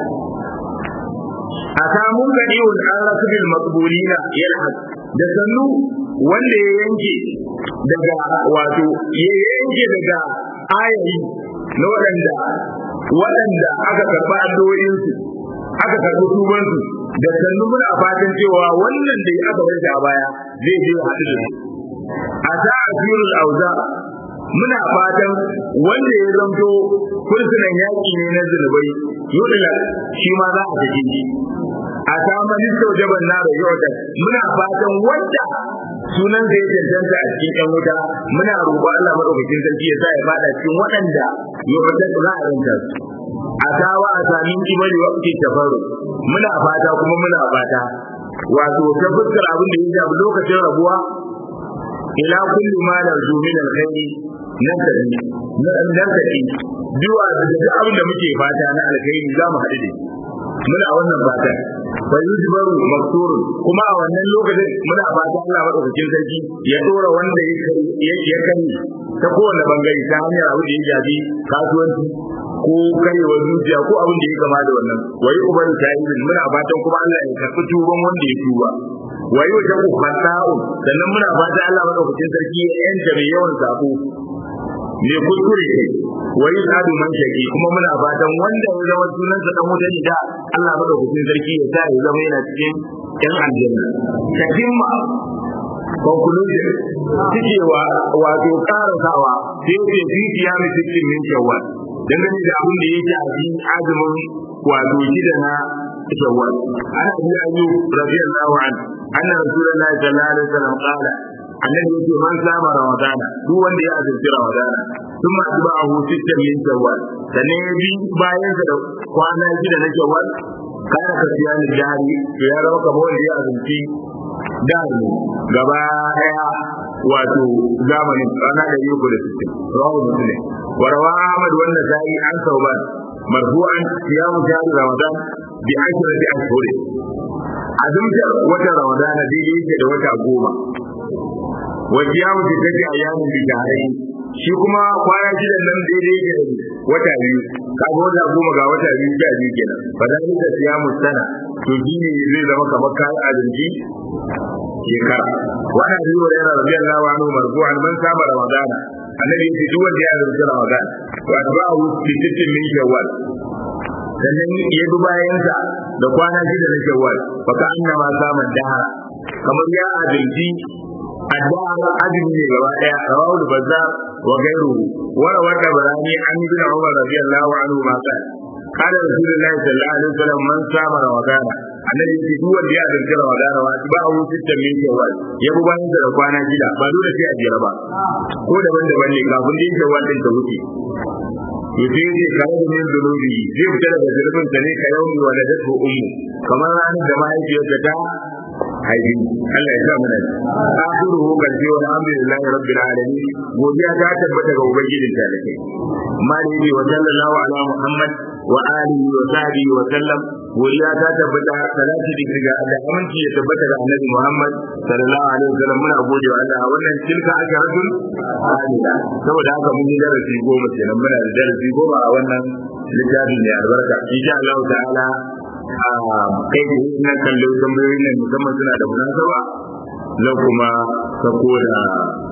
a samun gadiun an rasbil maqbulina yalhaq da sannu wanda ya yanke daga wato ya yanke daga ayoyi na waɗanda waɗanda aka karɓa addu'o'insu aka karɓi tubansu da sannu muna fatan cewa wannan da ya aka bar a baya zai je haɗu da su a ta asirul auza muna fatan wanda ya zanto kursunan yaƙi ne na zunubai yudula shi ma za a take shi a samu lissa jaban na da yau muna fatan wanda sunan da ya cancanta a cikin ƴan wuta muna roƙo Allah madaukakin sarki ya sa ya fada cikin waɗanda yau za a rinta su a tawa a sami kimani wakti tafaru muna fata kuma muna fata wato ta fuskar abin da ya shafi lokacin rabuwa ila kulli ma narju min alkhairi nakari nakari duwa da duk abin da muke fata na alkhairi za mu haɗu da muna wannan fata fa yujbaru maksur kuma a wannan lokacin muna fata Allah madaukakin sarki ya dora wanda ya ya kai ta kowane bangare ta hanyar abu da ya jabi kasuwanci ko karewa zuciya ko abin da ya kama da wannan wai uban tayyibin muna fatan kuma Allah ya karɓi tuban wanda ya tuba wai wata ku fata'u sannan muna fatan Allah madaukakin sarki ya yanta mai yawan sako me kuskure kai wai sadu man shaki kuma muna fatan wanda ya zama sunansa dan wuta ne da Allah madaukakin sarki ya sa ya zama yana cikin yan aljanna kadimma conclusion cikewa wato karasawa sai ce zuciya mai cikin min shawwal dangane da abin da yake a cikin azumin wato shida na shawwal ana bi ayyub radiyallahu anhu anna rasulullahi sallallahu alaihi wasallam qala annabi yake man sama ramadana duk wanda ya azumci ramadana sun ma zuba a hutun min shawwal sannan ya bi bayan da kwana shida na shawwal kana ka siya ni jari to ya zama kamar wanda ya azumci dari gaba daya wato zamanin rana da yau da sittin rawu muslim wa rawa ahmad wannan sai an sauban marfu'an siyam shahr ramadan bi ashrati ashhur azumta wata ramadan da yake da wata goma wa siyam bi tabi ayyamin bi shahrai shi kuma kwana shida nan daidai da wata biyu kaga wata goma ga wata biyu sha biyu kenan fa da ita siyamu sana to shine zai zama kamar kai azumci shekara wani biyu da yana rabi Allah wa anhu marfu'an man sama ramadana annabi yace duk wanda ya rubuta ramadan wa atba'u fi sittin min shawwal sannan ya bi bayan sa da kwana shida na shawwal fa ka annama sama dahara kamar ya azumci addu'a azumi ne gaba daya rawul bazar wa gairu wara wanda barani an yi bin Umar radiyallahu anhu ma kana قال رسول الله صلى الله عليه وسلم من صام رمضان annabi ce duk wanda ya azumci ramadan wa ba hu sittan min shawwal ya bu bayan da kwana gida ba dole sai a jira ba ko daban daban ne kafin din shawwal din ta wuce to sai ne kare da min zunubi zai fita daga zulubin ta ne ka yaumi wa da datu ummu kamar ranar da mahaifiyarta ta haifi Allah ya sa mu nan akhiruhu karshe wa alhamdulillahi rabbil alamin godiya ta tabbata ga ubangijin ta dake mali wa sallallahu ala muhammad wa alihi wa sahbihi wa sallam godiya ta tabbata salati dikriga da aminci ya tabbata ga annabi muhammad sallallahu alaihi wasallam muna gode wa Allah wannan tilka ajratun alila saboda haka mun yi darasi goma kenan muna da darasi goma a wannan littafin ne albarka insha Allah ta'ala kai da ina kallon tambayoyin nan musamman suna da munasaba na kuma sako da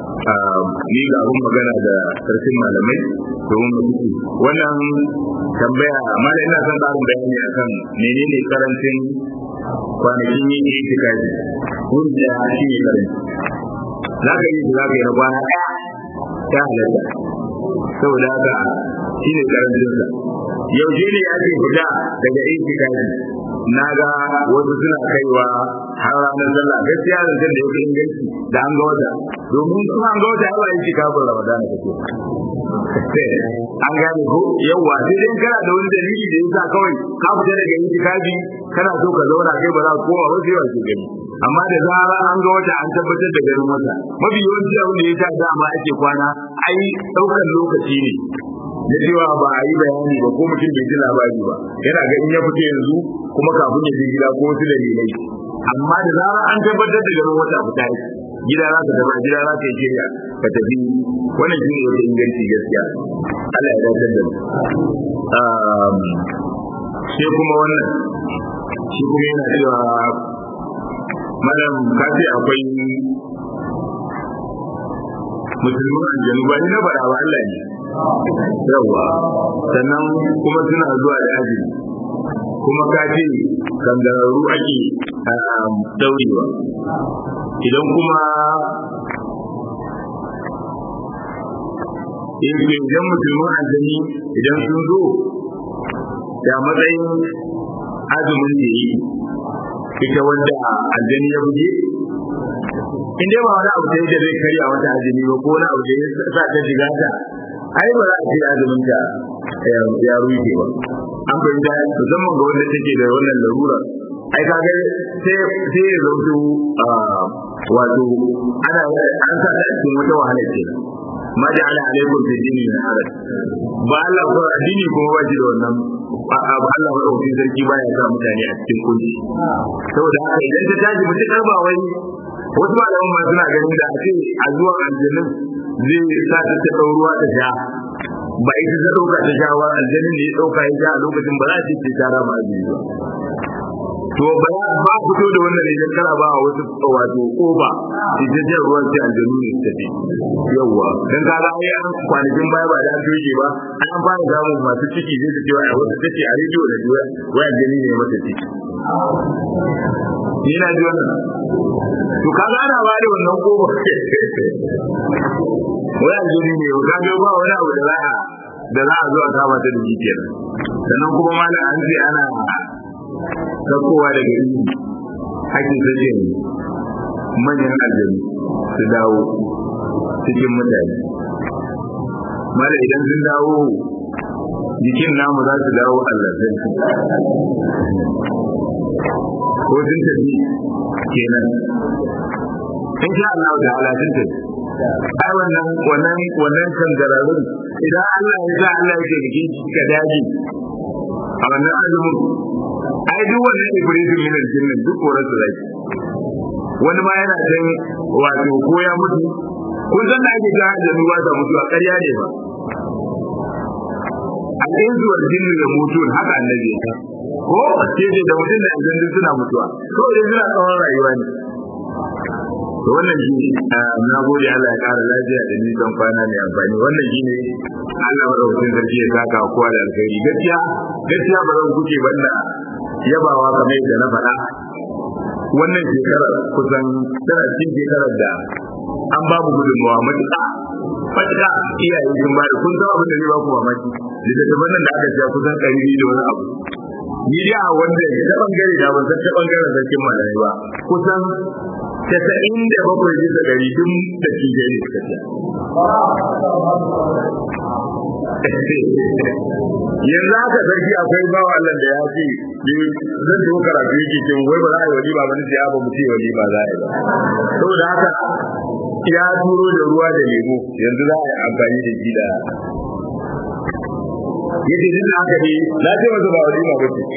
ni ga abun magana da sarkin malamai domin mu fito wannan tambaya amma da ina son ƙarin bayani akan menene karancin kwanakin yin itikafi wanda shi ne karanci za ka yi za ka yi na kwana ɗaya ta halatta saboda haka shi ne karancinsa yaushe ne ake fita daga itikafi na ga wasu suna kaiwa har ranar sallah gaskiya da zan da yake inganci da an ga wata domin kuma an ga wata yawa yin itikafin ramadana kake an gane ko yawa sai dai kana da wani dalili da yasa kawai ka fita daga itikafi kana so ka zauna kai ba za ka koma ba sai wa ke gani amma da zara an ga wata an tabbatar da garin wata mafi yawanci abin da ya sa dama ake kwana ai ɗaukar lokaci ne na cewa ba a yi bayani ba ko mutum bai ji labari ba yana ga in ya fito yanzu kuma kafin ya je gida ko wasu dalilai amma da zarar an tabbatar da garin wata fita gida za ka tafi gida za ka yi shirya ka tafi wannan shi ne wata inganci gaskiya Allah ya dace da mu sai kuma wannan shi kuma yana cewa malam ka ce akwai musulman aljanu ba ni na faɗa ba Allah ne yawa sannan kuma suna zuwa da azumi kuma ka ce kangararru ake daurewa idan kuma idan musulman aljani idan sun zo da matsayin azumin da yi ita wanda aljani ya buge in dai ba wani abu da zai karya wata azumi ba ko wani abu da ya sa ta shiga ta ai ba za a ce azumin ta ya rufe ba an fahimta musamman ga wanda take da wannan larura ai ka ga sai sai ya zauto wato ana an sa ta cikin wata wahala ce ma da ala alaikum fi dini na haraj ba Allah ko addini kuma ba shi da wannan Allah ba dauki sarki baya sa mutane a cikin kunci saboda haka idan ta tashi mutum ba wai wasu malaman ma suna ganin da a ce a zuwa aljannin zai sa ta ta ɗau ruwa ta sha ba ita ta dauka ta shawa aljannin da ya dauka ya ja a lokacin ba za ta ce ta rama azumi ba to ba ba fito da wannan ne dan kara ba wasu wato koba ita ce ruwan ta aljannu ne ta ce yawa dan kaga ai an kwanakin baya ba da an doke ba an fara samu masu ciki zai ta ce wai wata tace a rediyo da jiwa wai aljanni ne mata ciki ni na ji wannan to kaga ana ba da wannan koba wai aljanni ne kaga ba wani abu da za a da za a zo a kama ta da jikiyar sannan kuma malam an ce ana kowa daga ilimi hakin sace ne manyan aljanu su dawo cikin mutane mala idan sun dawo jikin namu za su dawo allazin ko sun tafi kenan in sha Allah da alazin tafi ai wannan wannan wannan kan gararun idan Allah ya sa Allah ya ke jikin ka daji a wannan azumin ai duk wannan ibritin min aljinnin duk koran su zai wani ma yana dan wato ko ya mutu kun san da ake ga da ruwa da mutuwa ƙarya ne ba al-insu wal jinnu yamutun haka annabi ya ko ce da mutum da aljannu suna mutuwa ko dai suna tsawon rayuwa ne to wannan shi na gode Allah ya kara lafiya da nisan kwana mai amfani wannan shi ne Allah madaukakin sarki ya saka kowa da alkhairi gaskiya gaskiya ba zan kuke banda yabawa kamar yadda na faɗa wannan shekarar kusan tana cikin shekarar da an ba mu gudunmawa matuƙa matuƙa iyaye sun ba da kun san abin da zai ba ku mamaki littattafan nan da aka siya kusan ɗari da wani abu ni dai a wanda ta bangare da ban san ta bangaren sarkin malamai ba kusan casa'in da bakwai bisa ɗari duk da cijai ne suka siya yanzu haka sarki akwai bawa Allah da ya ce zan zo karatu yake ce wai ba za a yi walima ba nace ba mu ce walima za a yi ba saboda haka ya turo da ruwa da lemo yanzu za a yi amfani da shi da yace din haka ne na ce masa ba walima ba ce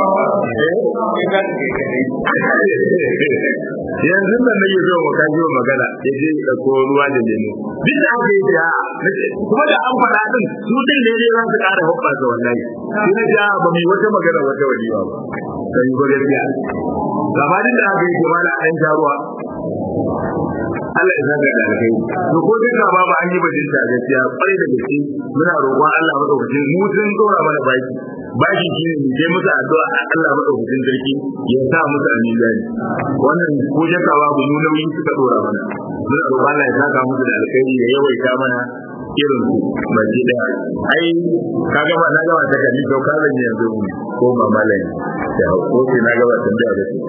yanzu nan ne yazo mu kan yi magana yace da ko ruwa da lemo din da haka yace kuma da an fara din su din ne ne za su ƙara hubba ga wallahi ina ja ba mai wata magana wata walima ba sai ba gaskiya gabanin da haka yace mala an jaruwa Allah ya saka da alkai to ko dai ka baba an yi bajin ta gaskiya kwarai da gaske muna roƙon Allah madaukakin mu sun dora mana baki baki shine mu je musu addu'a Allah madaukakin sarki ya sa musu amizani wannan ko shakka babu mu nauyi suka dora mana muna roƙon Allah ya saka musu da alkai ya yawaita mana irin su baki da ai kaga ba na gaba ta kalli to kazan yanzu ko ba malai da ko sai na gaba tambaya da su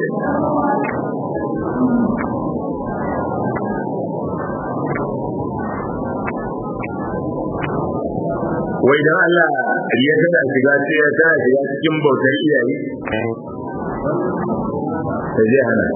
wai dan Allah ya tada shiga sai ya tada shiga cikin bautar iyaye da zai hana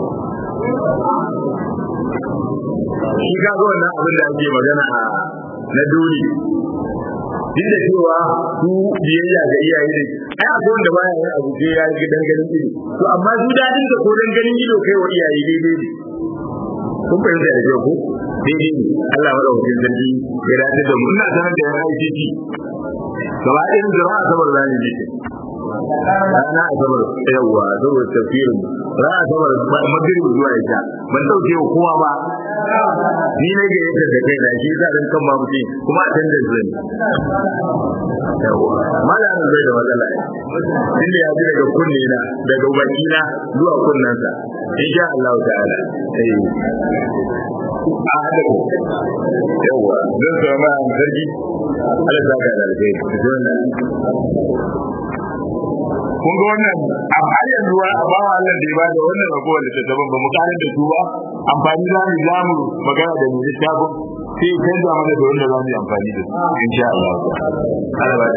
shi ga wannan abin da ake magana a na dole duk da cewa su biyayya ga iyaye ne ai akwai wanda baya yin abu sai ya ga dangalin ido to amma su dadin da ko dangalin ido kai wa iyaye daidai ne kun fahimta da kyau ko daidai ne Allah madaukakin sarki ya dace da mu ina sanar da yan I C T gaba ɗayan jama'a saboda zani ne rana asabar yawa saboda tafsirin rana asabar magribi zuwa isha ban dauke wa kowa ba ni ne ga yadda da kai na shi za dan kan ba mutum kuma a tanda zai yawa malamin zai da matsala inda ya ji daga kunne na daga baki na zuwa kunnansa insha Allah ta'ala eh a hada yawa zan so ma an sarki Allah ta ga da alheri kun ga wannan a har yanzu a bawa Allah da ya bada wannan ragowar da ta daban ba mu karin da su ba amfani za mu za mu magana da mu littafin sai canza mana da wanda za mu yi amfani da su insha Allah Allah ba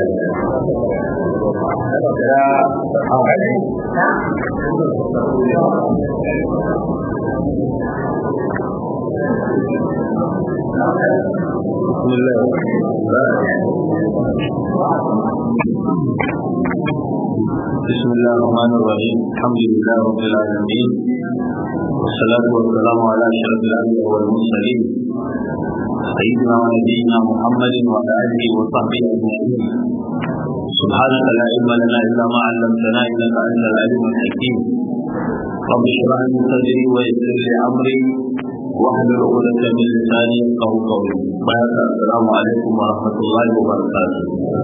بسم الله الرحمن الرحيم الحمد لله رب العالمين والصلاة والسلام على أشرف الأنبياء والمرسلين سيدنا ونبينا محمد وعلى آله وصحبه أجمعين. سبحانك لا علم لنا إلا ما علمتنا إنك أنت العليم الحكيم. رب اشرح لي صدري ويسر لي أمري واحلل عقدة من لساني يفقهوا قولي. السلام عليكم ورحمة الله وبركاته.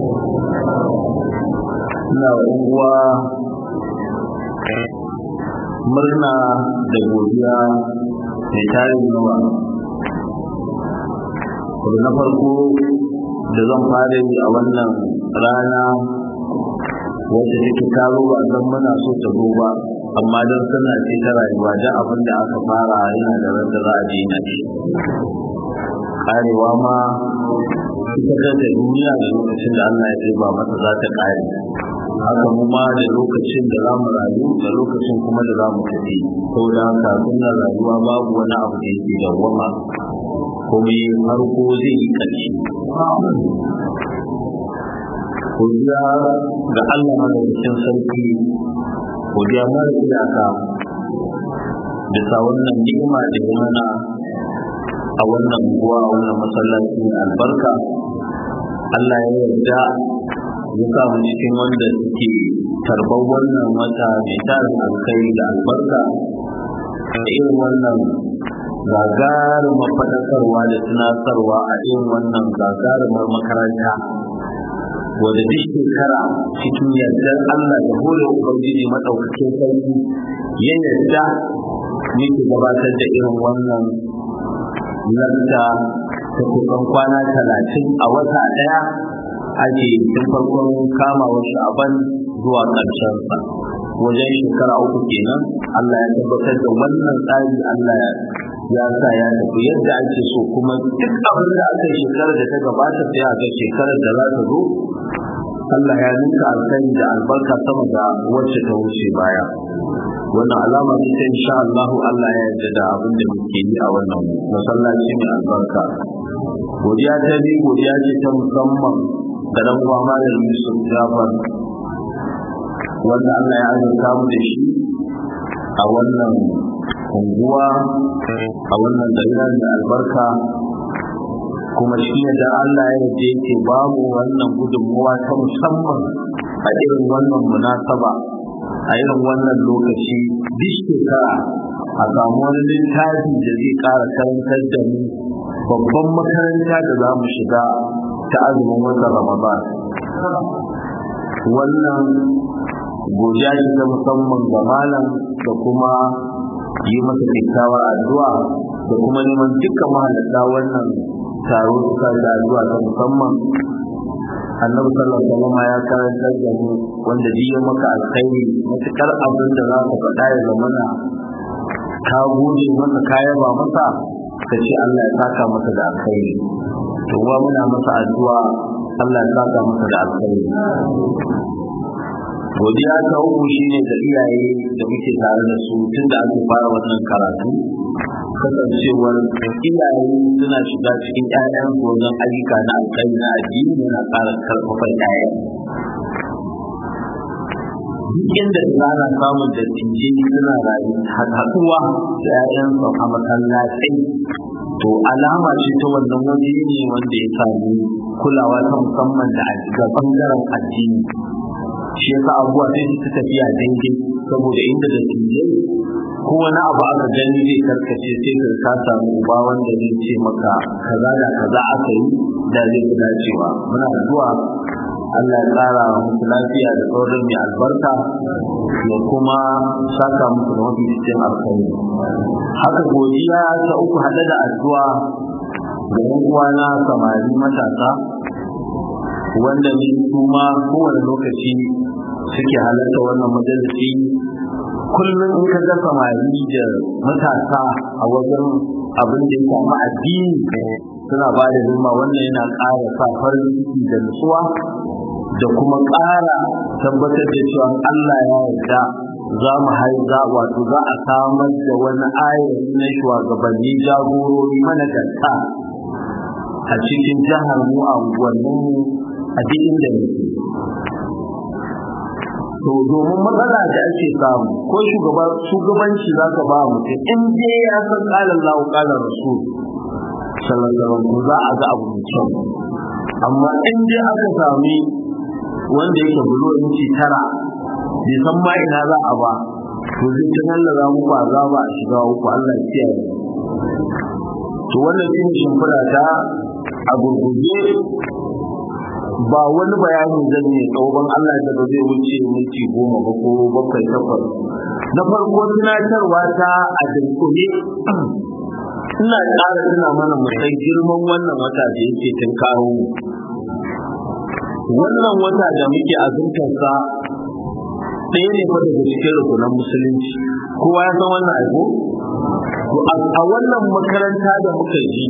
ina uwa murna da godiya mai tarin yawa. Abu na farko da zan fara yi a wannan rana wacce take taro ba zan muna so ta zo ba, amma don suna ce ta rayuwa da abin da aka fara yana da ran da za a daina shi. Karewa ma ita kanta duniya da lokacin da Allah ya ba mata za ta kare. Haka mu ma da lokacin da za mu rayu da lokacin kuma da za mu tafi. Saboda haka sunan rayuwa babu wani abu da yake dawwama, kuma farko zai yi ƙarshe. Godiya ga Allah madaukakin sarki, godiya mara iyaka bisa wannan ni'ima da ya mana a wannan unguwa, a wannan masallaci mai albarka. Allah ya yarda ya sa mu cikin wanda suke tarbar wannan wata mai tarin alkhairi da albarka a irin wannan gagarumar faɗakarwa da tunatarwa a irin wannan gagarumar makaranta wadda duk shekara cikin yardar Allah da hore Ubangiji maɗaukakin sarki ya yarda muke gabatar da irin wannan lanta ta kusan kwana talatin a wata ɗaya ake tun farkon kamawar sha'aban zuwa ƙarshen sa wajen shekara uku kenan. Allah ya tabbatar da wannan tsari, Allah ya sa ya tafi yadda ake so, kuma duk abin da aka yi shekarar da ta gabata sai aka shekarar da za ta zo Allah ya ninka alkhairi da albarka sama da wacce ta wuce baya. Wannan alama ce ta insha Allah Allah ya yarda da abin da muke yi a wannan masallaci mai albarka. Godiya ta bi godiya ce ta musamman da dan uwa Malam Yusuf Jafar wanda Allah ya azurta mu da shi a wannan unguwa, a wannan dalilin da albarka, kuma shi ne da Allah ya yarda yake babu wannan gudunmuwa ta musamman a irin wannan munasaba, a irin wannan lokaci duk shekara a samu wani littafi da zai ƙara karantar da mu babban makaranta da za mu shiga ta azumin watan Ramadan. Wannan godiya ce ta musamman ga malam da kuma yi masa kyakkyawar addu'a da kuma neman dukkan mahalarta wannan taro suka da addu'a ta musamman. Annabi sallallahu alaihi wasallam ya karantar da mu wanda ji ya maka alkhairi matukar abin da za ka faɗa ya zamana ka gode masa, ka yaba masa, ka ce Allah ya saka masa da alkhairi. To ba muna masa addu'a Allah ya saka masa da alkhairi. Godiya ta uku shine da iyaye da muke tare da su tun da aka fara wannan karatu, kasancewar iyaye suna shiga cikin ƴaƴan wajen ayyuka na alkhairi na addini yana ƙara karfafa ƴaƴa. Duk inda ana samun dattijai suna rayu haɗuwa da ƴaƴansu a masallatai, to alama ce ta wannan waje ne wanda ya sami kulawa ta musamman da ga bangaren addini. Shi yasa abubuwa sai su tafiya daidai, saboda inda da tijai ko wani abu aka gani zai karkace sai ka ka samu uba wanda zai ce maka kaza da kaza aka yi da zai fi dacewa. Muna zuwa Allah ya tsara musu lafiya da tsoron mai albarka ya kuma saka musu da mafi cikin alkhairi. Haka godiya ta uku haɗe da addu'a ga yan uwana samari matasa wanda ne kuma kowane lokaci suke halarta wannan majalisi. Kullum in ka ga samari da matasa a wajen abin da ya samu addini suna ba da himma, wannan yana ƙara sa farin ciki da nutsuwa da kuma ƙara tabbatar da cewa Allah ya yarda za mu haiza wato za a samar da wani ayari na shugabanni jagorori managarta a cikin jihar mu a unguwanninmu a duk inda muke. To domin matsala da ake samu ko shugabanci za ka ba mutum in je ya san ƙalar lahu ƙalar rasul, sallallahu alaihi za a ga abu mai kyau. Amma in dai aka sami wanda yake bulo inci tara bai san ma ina za a ba, to zai ta lallaba muku azaba a shiga uku, Allah ya kiyaye. To wannan shine shimfiɗa ta a gurguje, ba wani bayani zan yi tsohon Allah da ba zai wuce minti goma ba ko bakwai takwas. Na farko tunatarwa ta a dinkule ina ƙara tuna mana mu san girman wannan wata da yake tunkaro mu. Wannan wata da muke azumtarsa ɗaya ne fa daga cikin rukunan musulunci, kowa ya san wannan aiko? A wannan makaranta da muka ji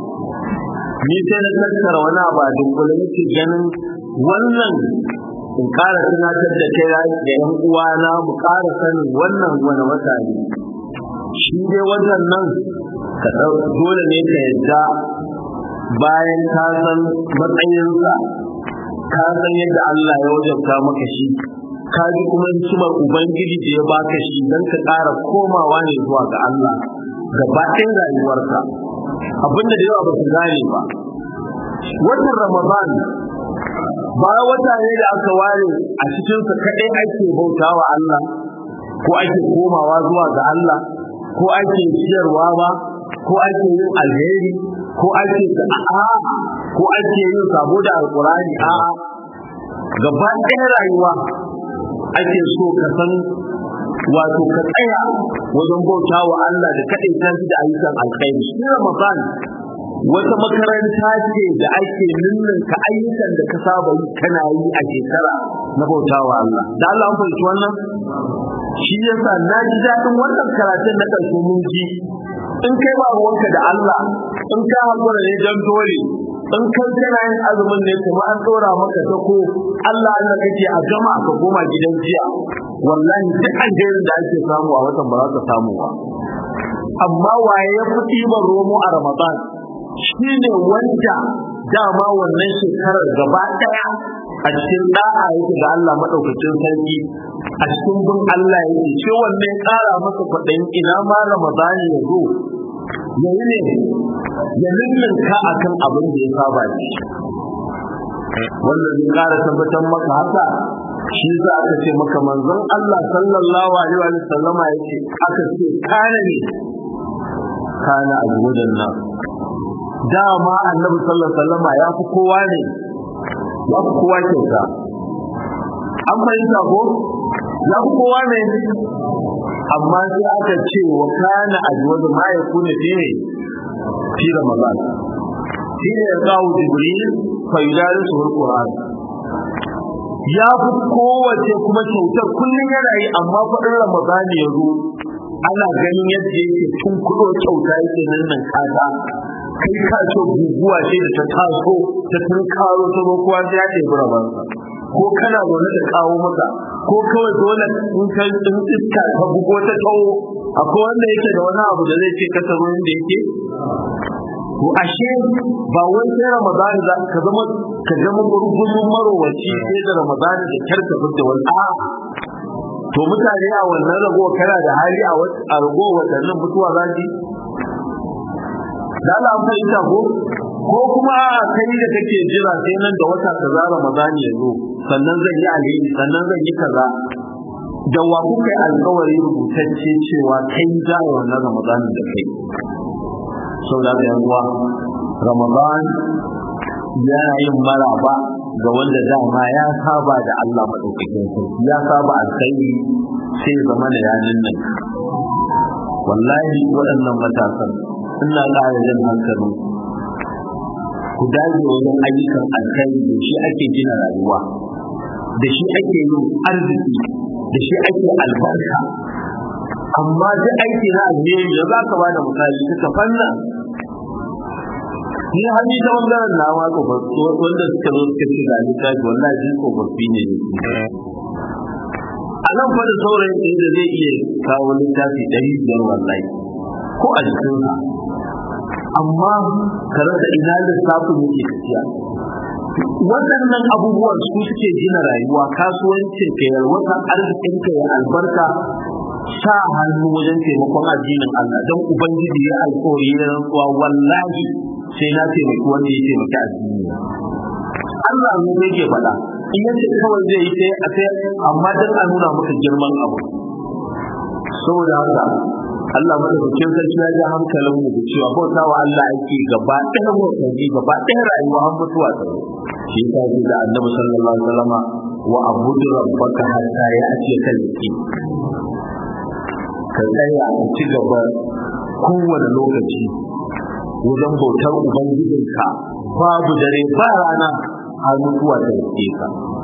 ni sai na tattara wani abu a dunkule nake ganin wannan in ƙara tunatar da kai da yan uwana mu ƙara sanin wannan wani wata ne. Shi dai wajen nan ka dole ne ka yadda bayan ka san matsayinsa, ka san yadda Allah ya wajabta maka shi, ka ji kuma hikimar Ubangiji da ya baka shi don ka ƙara komawa ne zuwa ga Allah gaba ɗayan rayuwarka. Abinda da yawa ba su gane ba, watan Ramadan ba wata ne da aka ware a cikinsa kaɗai ake bautawa Allah ko ake komawa zuwa ga Allah ko ake ciyarwa ba ko ake yin alheri ko ake a'a ko ake yin sabo da alkurani a'a, gaba ɗaya rayuwa ake so ka san wato ka tsaya wajen bautawa Allah da kaɗai ta da ayyukan alkhairi. Shi Ramadan wata makaranta ce da ake ninninka ayyukan da ka saba yi kana yi a shekara na bautawa Allah. Da Allah an fahimci wannan? Shi yasa na ji daɗin wannan karatun na ƙarshe mun ji in kai ba ruwanka da Allah, in ka hakura ne don dole, in kai kana yin azumin ne kuma an ɗora maka ta ko Allah Allah kake a gama ka goma gidan jiya, wallahi duk alherin da ake samu a watan ba za ka samu ba. Amma waye ya fi ɗiban romo a Ramadan shi ne wanda dama wannan shekarar gaba ɗaya a cikin da'a yake ga Allah madaukakin sarki, a cikin bin Allah yake ce wannan ƙara masa kwaɗayin ina ma Ramadani ya zo ya yi ne ya lullunka akan abin da ya saba da shi. Wanda zai ƙara tabbatar maka haka shi za aka ce maka manzon Allah sallallahu alaihi wa sallama yake aka ce kana ne kana azwajan nan dama annabi sallallahu alaihi wasallam ya fi kowa ne ya fi kowa kyauta, an fahimta ko ya fi kowa ne, amma sai aka ce wa kana azwaj ma yakuna fi fi Ramadan shi ne ya kawo Jibril fa yudarisu alquran, ya fi kowace kuma kyautar kullum yana yi, amma faɗin Ramadan ya zo ana ganin yadda yake tun kudo kyauta yake nan nan kaza kai ka so guguwa ce da ta taso ta tun karo ta zo kowa sai ya ɗebi rabansa, ko kana zaune da kawo maka ko kawai dole in ka in iska ta bugo ta tawo akwai wanda yake da wani abu da zai ce ka tsaro inda yake. To ashe ba wai sai Ramadan za ka zama ka zama gurgumin marowaci sai da Ramadan da karka fita wani a to mutane a wannan rago kana da hali a a rago wadannan mutuwa zaki da Allah an fahimta ko ko kuma kai da kake jira sai nan da wata kaza Ramadan ya zo sannan zan yi alheri sannan zan yi kaza, da wa kuka alƙawari rubutacce cewa kai za a wannan Ramadan da kai. Sau da yan uwa Ramadan yana yin maraba ga wanda dama ya saba da Allah madaukakin sarki, ya saba alkhairi sai zama da yanin nan. Wallahi waɗannan matasan ina ƙara jan hankali ku dage wajen ayyukan alkhairi, da shi ake gina rayuwa, da shi ake yin arziki, da shi ake albarka. Amma duk aiki na alheri da za ka ba da misali suka fanna ni hannu ta bangaren na ma tsofaffi wanda suka zo suka ce ga littafi wallahi jin tsofaffi ne a nan fa da saurayin ɗaya da zai iya kawo littafi ɗari biyar wallahi ko a jikinsa, amma kare da ina lissafin yake tafiya. Waɗannan abubuwan su suke gina rayuwa, kasuwancin ka yalwata, arzikin ka ya albarka, sa hannu wajen taimakon addinin Allah don Ubangiji ya alƙawari ya rantsuwa wallahi sai na taimaki wanda ya taimaki addini. Allah ne yake faɗa in yace kawai zai yi sai a sai amma dan a nuna maka girman abu. Saboda haka Allah madaukakin sarki ya ji hankalin mu da cewa bauta wa Allah ake gaba ɗaya mutane gaba ɗaya rayuwa har mutuwa ta shi yasa ji da Annabi sallallahu alaihi wasallama wa abudu rabbaka hatta ya'ti kalki ka tsaya a ci gaba kowane lokaci wajen bautar ubangijinka babu dare ba rana har mutuwa ta rike ka.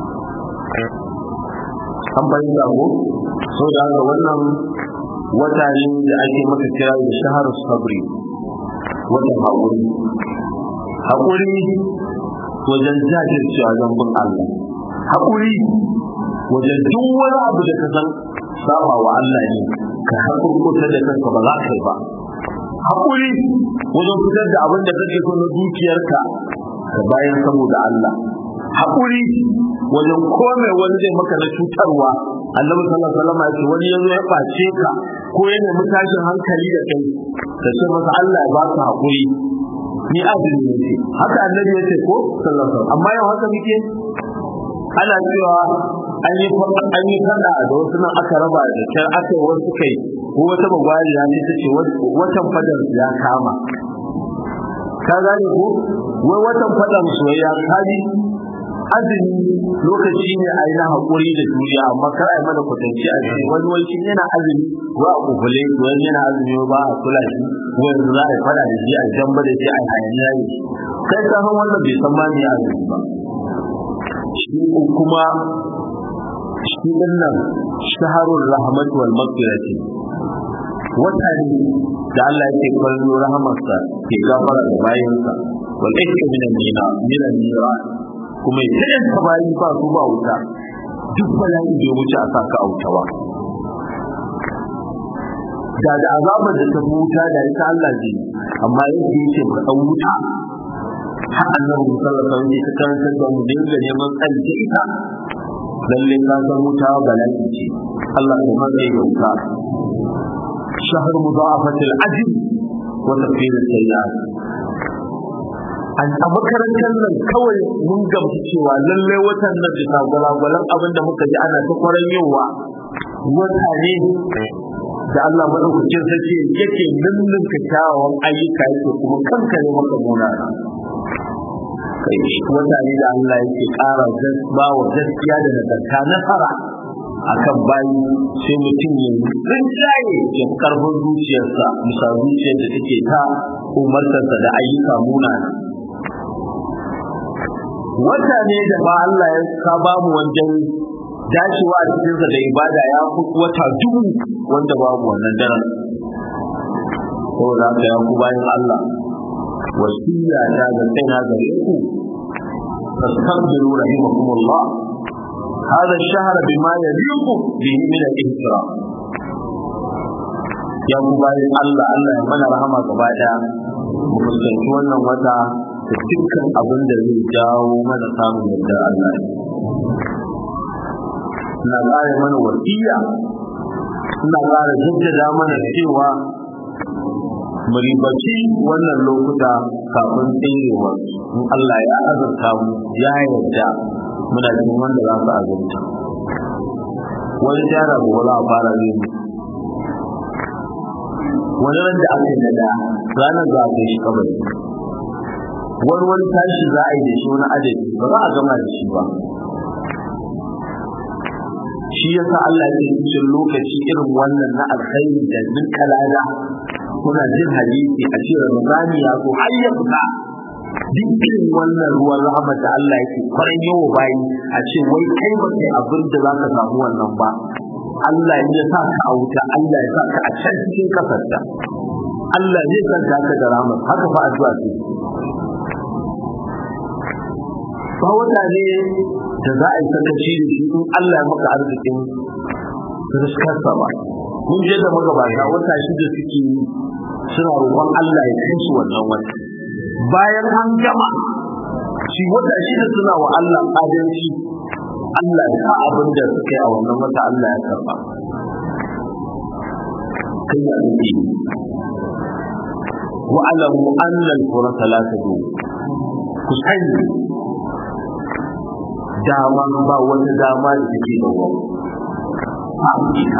An bayyana ko so da haka wannan wata ne da ake maka kira da shahar sabri, watan haƙuri haƙuri wajen jajircewa don bin Allah, haƙuri wajen duk wani abu da ka san saba wa Allah ne ka haƙurƙutar da kanka ba za ka yi ba, haƙuri wajen fitar da abin da kake so na dukiyarka ka bayan saboda Allah, haƙuri wajen kome wani zai maka na cutarwa. Annabi sallallahu alaihi wasallam ya ce wani yazo ya face ka ko ya nemi tashin hankali da kai da ce masa Allah ya baka haƙuri ni azumi ne haka annabi ya ce ko sallallahu alaihi wasallam. Amma yau haka muke ana cewa an yi an yi fada da wasu nan aka raba da kyar aka wasu kai ko wata bagwari ya ce tace watan fadar ya kama ka gane ko wai watan fadar soyayya kaji azumi lokaci ne a yi na haƙuri da juriya amma kar a yi mana kwatanci a cikin wani wancan yana azumi ba a kufule wani yana azumi ba a kula shi wani za a yi fada da shi a jamba da shi a hayaniya ne kai ka san wannan bai san ma me azumi ba. Shi kuma shi dinnan shaharul rahmat wal maghfirati wata ne da Allah yake kallo rahamarsa ke gafara da bayansa wal ikra min al-nira min al-nira kuma idan ka bayi ba su ba wuta duk bala'i da wuce a saka autawa da da azabar da ta wuta da ita Allah ji amma yake yake ba dan wuta har Allah sallallahu alaihi wasallam ya karanta da mu dinga neman tsari da ita lalle ka san wuta bala'i ce Allah ya maka wuta shahr mudafat al-ajr wa tafsir al-sayyi'at. An a makarantar nan kawai mun gamsu cewa lallai watan nan bisa gwalagwalan abin da muka ji ana ta kwaran yawa wata ne da Allah madaukakin sarki yake lullunka kyawawan ayyuka yake kuma kankare maka munana. Wata ne da Allah yake ƙara ba wa gaskiya da nagarta nasara akan bayi sai mutum ya rinjaye ya karfin zuciyarsa bisa zuciyar da take ta umartarsa da ayyuka munana. Wata ne da ba Allah ya ka ba mu wajen dacewa a cikinsa da ibada ya fi wata dubu wanda babu wannan daren. Saboda haka ya ku bayan Allah wasiya ta ga kaina gare ku fastaghfiru rahimakumullah hada ash-shahr bima yaliqu bihi min al-ihtiram. Ya ku bayan Allah Allah ya mana rahama gaba daya mu fuskanci wannan wata da dukkan abin da zai jawo mana samun yardar Allah. Ina ƙara mana wasiya, ina ƙara jaddada mana cewa mu ribaci wannan lokuta kafin tserewa in Allah ya azurta mu ya yarda muna cikin wanda za su azurta. Wani jara gobe za a fara zai mutu. Wani ran da aka yi nada ranar za a kai shi kabari. Wani wani tashi za a yi da shi wani adadi ba za a gama da shi ba. Shi yasa Allah ya yi lokaci irin wannan na alkhairi da duk lada. Kuna jin hadisi a cikin Ramadan ya zo har ya fita dukkan wannan ruwan rahama da Allah yake kwaran yawa bayi a ce wai kai ba kai abin da za ka samu wannan ba. Allah ya sa ka a wuta, Allah ya sa ka a can cikin kasarta. Allah zai san ka da rahama haka fa addu'a ce. Ba wata ne da za a yi sakaci da shi in Allah ya maka arzikin riskarsa ba. Mun je da magabata wata shida suke suna roƙon Allah ya kai su wannan wata. Bayan an gama shi wata shida suna wa Allah adalci, Allah ya sa abin da suka yi a wannan wata Allah ya karba. Kai ya nufi wa alamu anna al-furata la tadu ku sani dama ba wata dama da take da wani a ita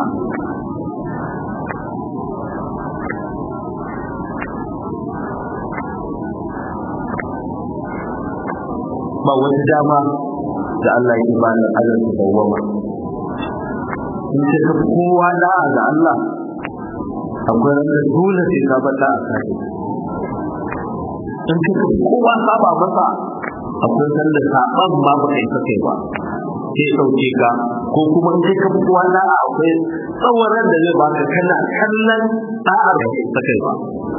ba wata dama da Allah ya ba da azar da dawama in sai ka kowa da'a ga Allah akwai wanda dole sai ka bada a kai in ka kowa saba masa akwai wanda saban ma ba kai kai ba sai dauke ka ko kuma in ka kowa da'a akwai tsawaran da zai baka kana kallon da'ar da kai kai ba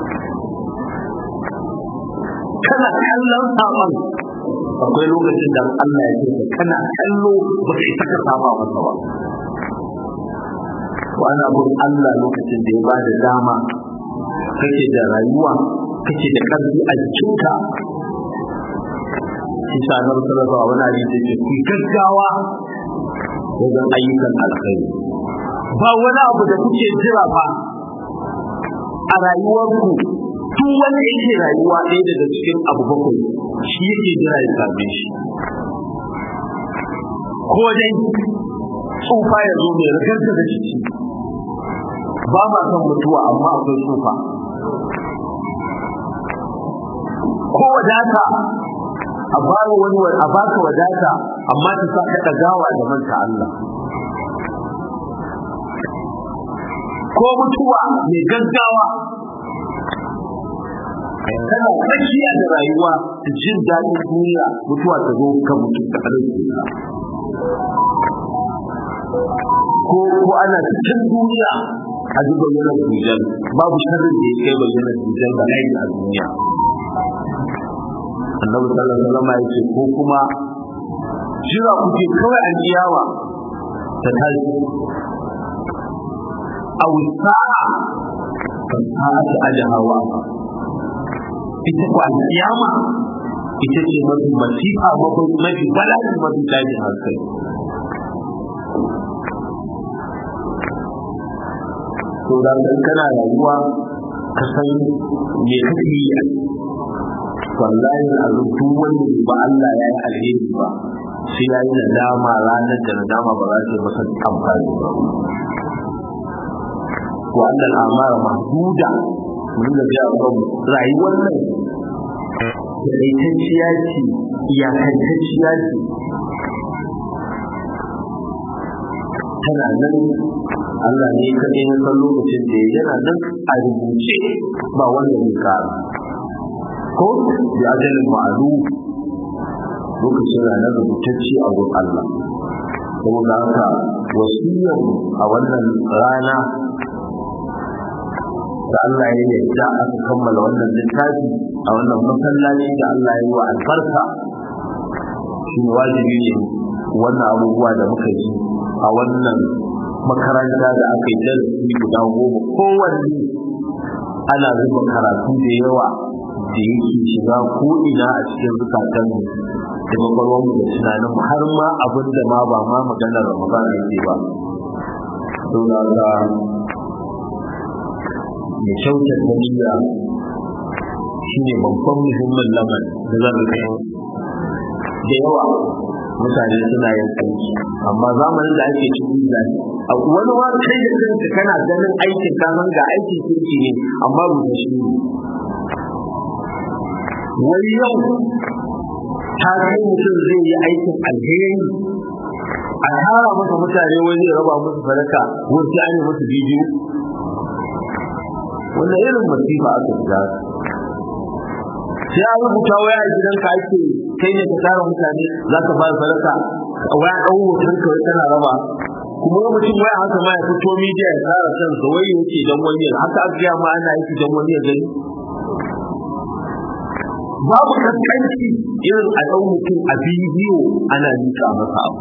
kana kallon saban akwai lokacin da Allah ya ce kana kallo ba kai saka saba masa ba wa ana bin Allah lokacin da ya ba da dama kake da rayuwa kake da karfi a jikinka shi sa na rusarwa wani hadisi ce ku gaggawa wajen ayyukan alkhairi ba wani abu da kuke jira ba a rayuwarku duk wanda yake rayuwa ɗaya daga cikin abu bakwai shi yake jira ya same shi ko dai tsufa ya zo mai rigar da shi ba ma son mutuwa amma akwai tsufa ko wadata a baka wani a baka wadata amma ta sa ka dagawa da manta Allah ko mutuwa mai gaggawa kana tsakiya da rayuwa da jin daɗin duniya mutuwa ta zo ka mutu da ƙarfi ko ko ana cikin duniya a ji bayyanar dujal babu sharrin da ya kai bayyanar dujal ba na a duniya annabi sallallahu alaihi wasallam ya ce ko kuma jira kuke kawai an kiyawa ta tashi aw sa'a fa sa'at ajhawa ita ko al-qiyama ita ce mafi masifa mafi bala'i mafi tashin hankali to da kana rayuwa ka san me kake yi wallahi a rubu wanda ba Allah ya yi alheri ba sai ya yi nadama ranar da nadama ba za ta masa amfani ba wa annal amara mahduda mun da ya ba rayuwar nan daitacciya ce iyakantacciya ce tana nan Allah ne kaɗai na san lokacin da yana nan a rubuce ba wanda ne kara ko da ajalin ma'alu lokacin ranar rubutacce a wurin Allah saboda haka wasiyar a wannan rana da Allah ya yarda aka kammala wannan littafi a wannan masallaci da Allah ya yi wa albarka shi wajibi ne wannan abubuwa da muka ji a wannan makaranta da aka yi darasi guda goma kowanne ana zuba karatu da yawa da yake shiga ko ina a cikin zukatan mu da kwakwalwar mu da tunanin har ma abin da ma ba ma maganar Ramadan yake ba to da ga ya kyautar da niyya shine babban muhimmin lamar da zan kai da yawa mutane suna yin aiki amma zamanin da ake cikin zai a wani wani kai da kanka kana ganin aikin kaman ga aikin kirki ne amma ba shi ne wani yau ta kai mutum zai yi aikin alheri a tara masa mutane wani zai raba musu sadaka wani an yi musu bidiyo wannan irin masifa aka shiga sai a rubuta waya a gidanka ake kai ne ka tara mutane za ka ba sadaka waya ɗan hoton ka wai kana raba kuma mutum waya haka ma ya fito media ya tsara kan sa wai yake dan wani haka aka ga ma ana yi dan wani ya gani babu kaskanci irin a ɗan mutum a bidiyo ana nika masa abu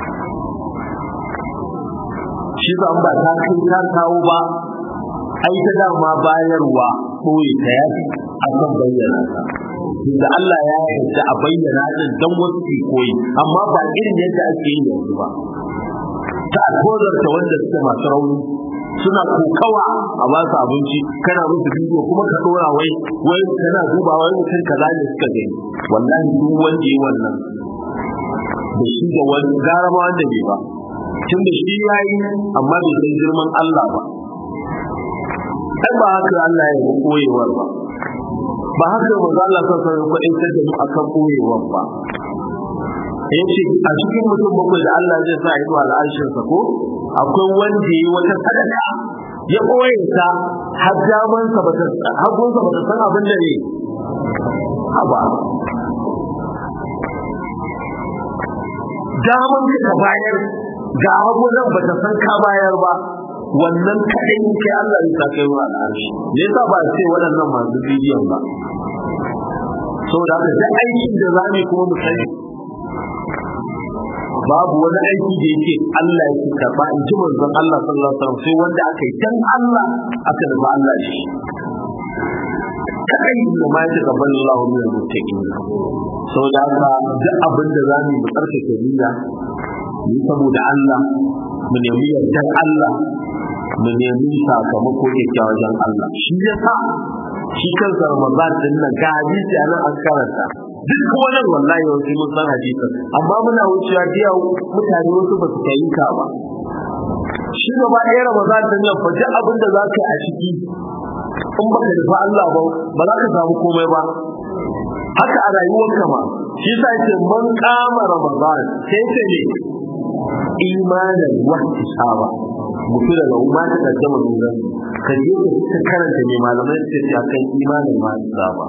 shi ba ba ta kai ta kawo ba ai ta dama bayarwa ɓoye ta yafi a kan bayyana ta da Allah ya yarda a bayyana din dan wasu ke koyi amma ba irin yadda ake yi yanzu ba ta alhodar ta wanda suke masu rauni suna kokawa a ba su abinci kana musu bidiyo kuma ka dora wai wai kana duba wai mutum kaza ne suka gani wallahi duk wanda yi wannan da shi da wani gara ma wanda bai ba tun da shi yayi amma bai san girman Allah ba ai ba haka Allah ya koyewar ba ba haka manzo Allah sallallahu alaihi wasallam ya mu akan koyewar ba yace a cikin mutum bakwai da Allah zai sa ido al'arshin sa ko akwai wanda yi wata sadaka ya koye ta har daman sa bata hagun sa bata san abin da ne haba daman ka bayar ga hagun nan bata san ka bayar ba wannan kadai ke Allah ya sa kai wa al'arshi me yasa ba sai waɗannan masu bidiyon ba saboda haka da aikin da zamu kuma mu sani babu wani aiki da yake Allah yake karba in ji manzon Allah sallallahu alaihi wasallam sai wanda aka yi dan Allah aka ruba Allah shi kai da ma yake gaban Allah wa min mutaqin saboda haka duk abin da zamu yi tsarkake niyya ni saboda Allah mu nemi yardan Allah mu nemi sakamako kyakkyawa wajen Allah shi yasa shi kansa Ramadan din nan ga hadisi anan an karanta duk wannan wallahi wasu mun san hadisin amma muna wucewa biya mutane wasu ba su kai ka ba shi gaba ɗaya Ramadan din nan fa duk abin da zaka yi a ciki in baka rufa Allah ba ba za ka samu komai ba haka a rayuwarka ma shi yasa yake man kama Ramadan sai ce ne imanan wa ihtisaba mutu daga umma ta kaddama dozan kan yi ta karanta ne malamai su ce akan imanin ma ihtisaba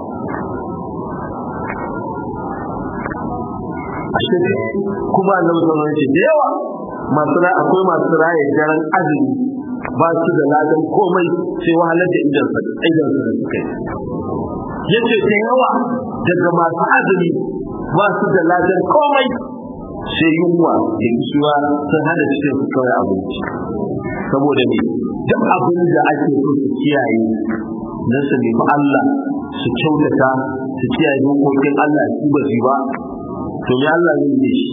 kuma Allah sallallahu alaihi da yawa masu ra akwai masu raye daren azumi ba su da ladan komai sai wahalar da idan sa idan sa suka yi yace da yawa daga masu azumi ba su da ladan komai sai yunwa da kishiwa sun hada cikin su kawai abinci saboda ne duk abin da ake so su kiyaye na su nemi Allah su kyautata su kiyaye dokokin Allah su ba su ba to ya Allah zai yi shi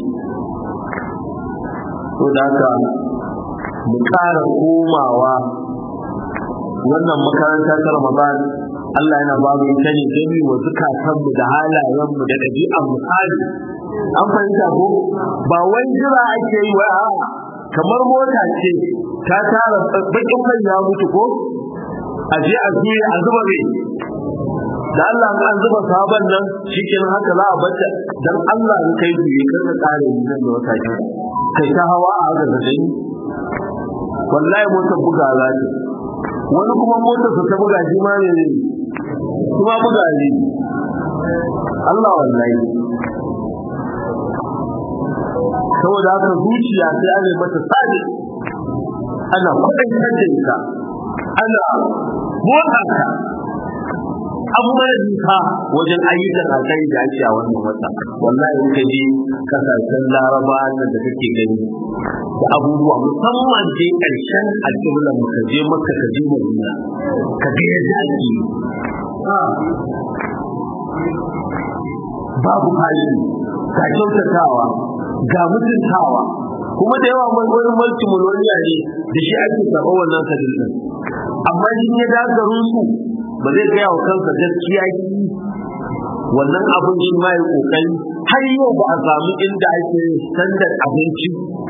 to da haka mu ƙara komawa wannan makaranta ta Ramadan Allah yana ba mu ita ne gami wa zukatanmu da halayenmu da ɗabi'an mu hali an fahimta ko ba wai jira ake yi wa kamar mota ce ta tara bakin kan ya mutu ko a je a zuya a zuba ne da Allah an zuba sabon nan cikin haka za a bata dan Allah ne kai zuye kar ka kare ni nan da wata ki kai ta hawa a haka da dai wallahi motar buga za ta wani kuma motar sa ta buga shi ma ne kuma buga ne Allah wallahi saboda haka zuciya sai an yi mata sadi ana kudin kanta ana motsa ka abubuwan duka wajen ayyukan alkhairi da ake a wannan wata wallahi in kaje kasashen Laraba da kake gani da abubuwa musamman dai karshen alƙiblar mu kaje Makka kaje Madina ka ga yadda ake babu hali ga kyautatawa ga mutuntawa kuma da yawa mai wani mulki muloniya ne da shi ake saba wannan sadin amma shi ya dagaru su ba zai gaya wa kansa gaskiya ki wannan abin shi ma ya kokari har yau ba a samu inda ake standard abinci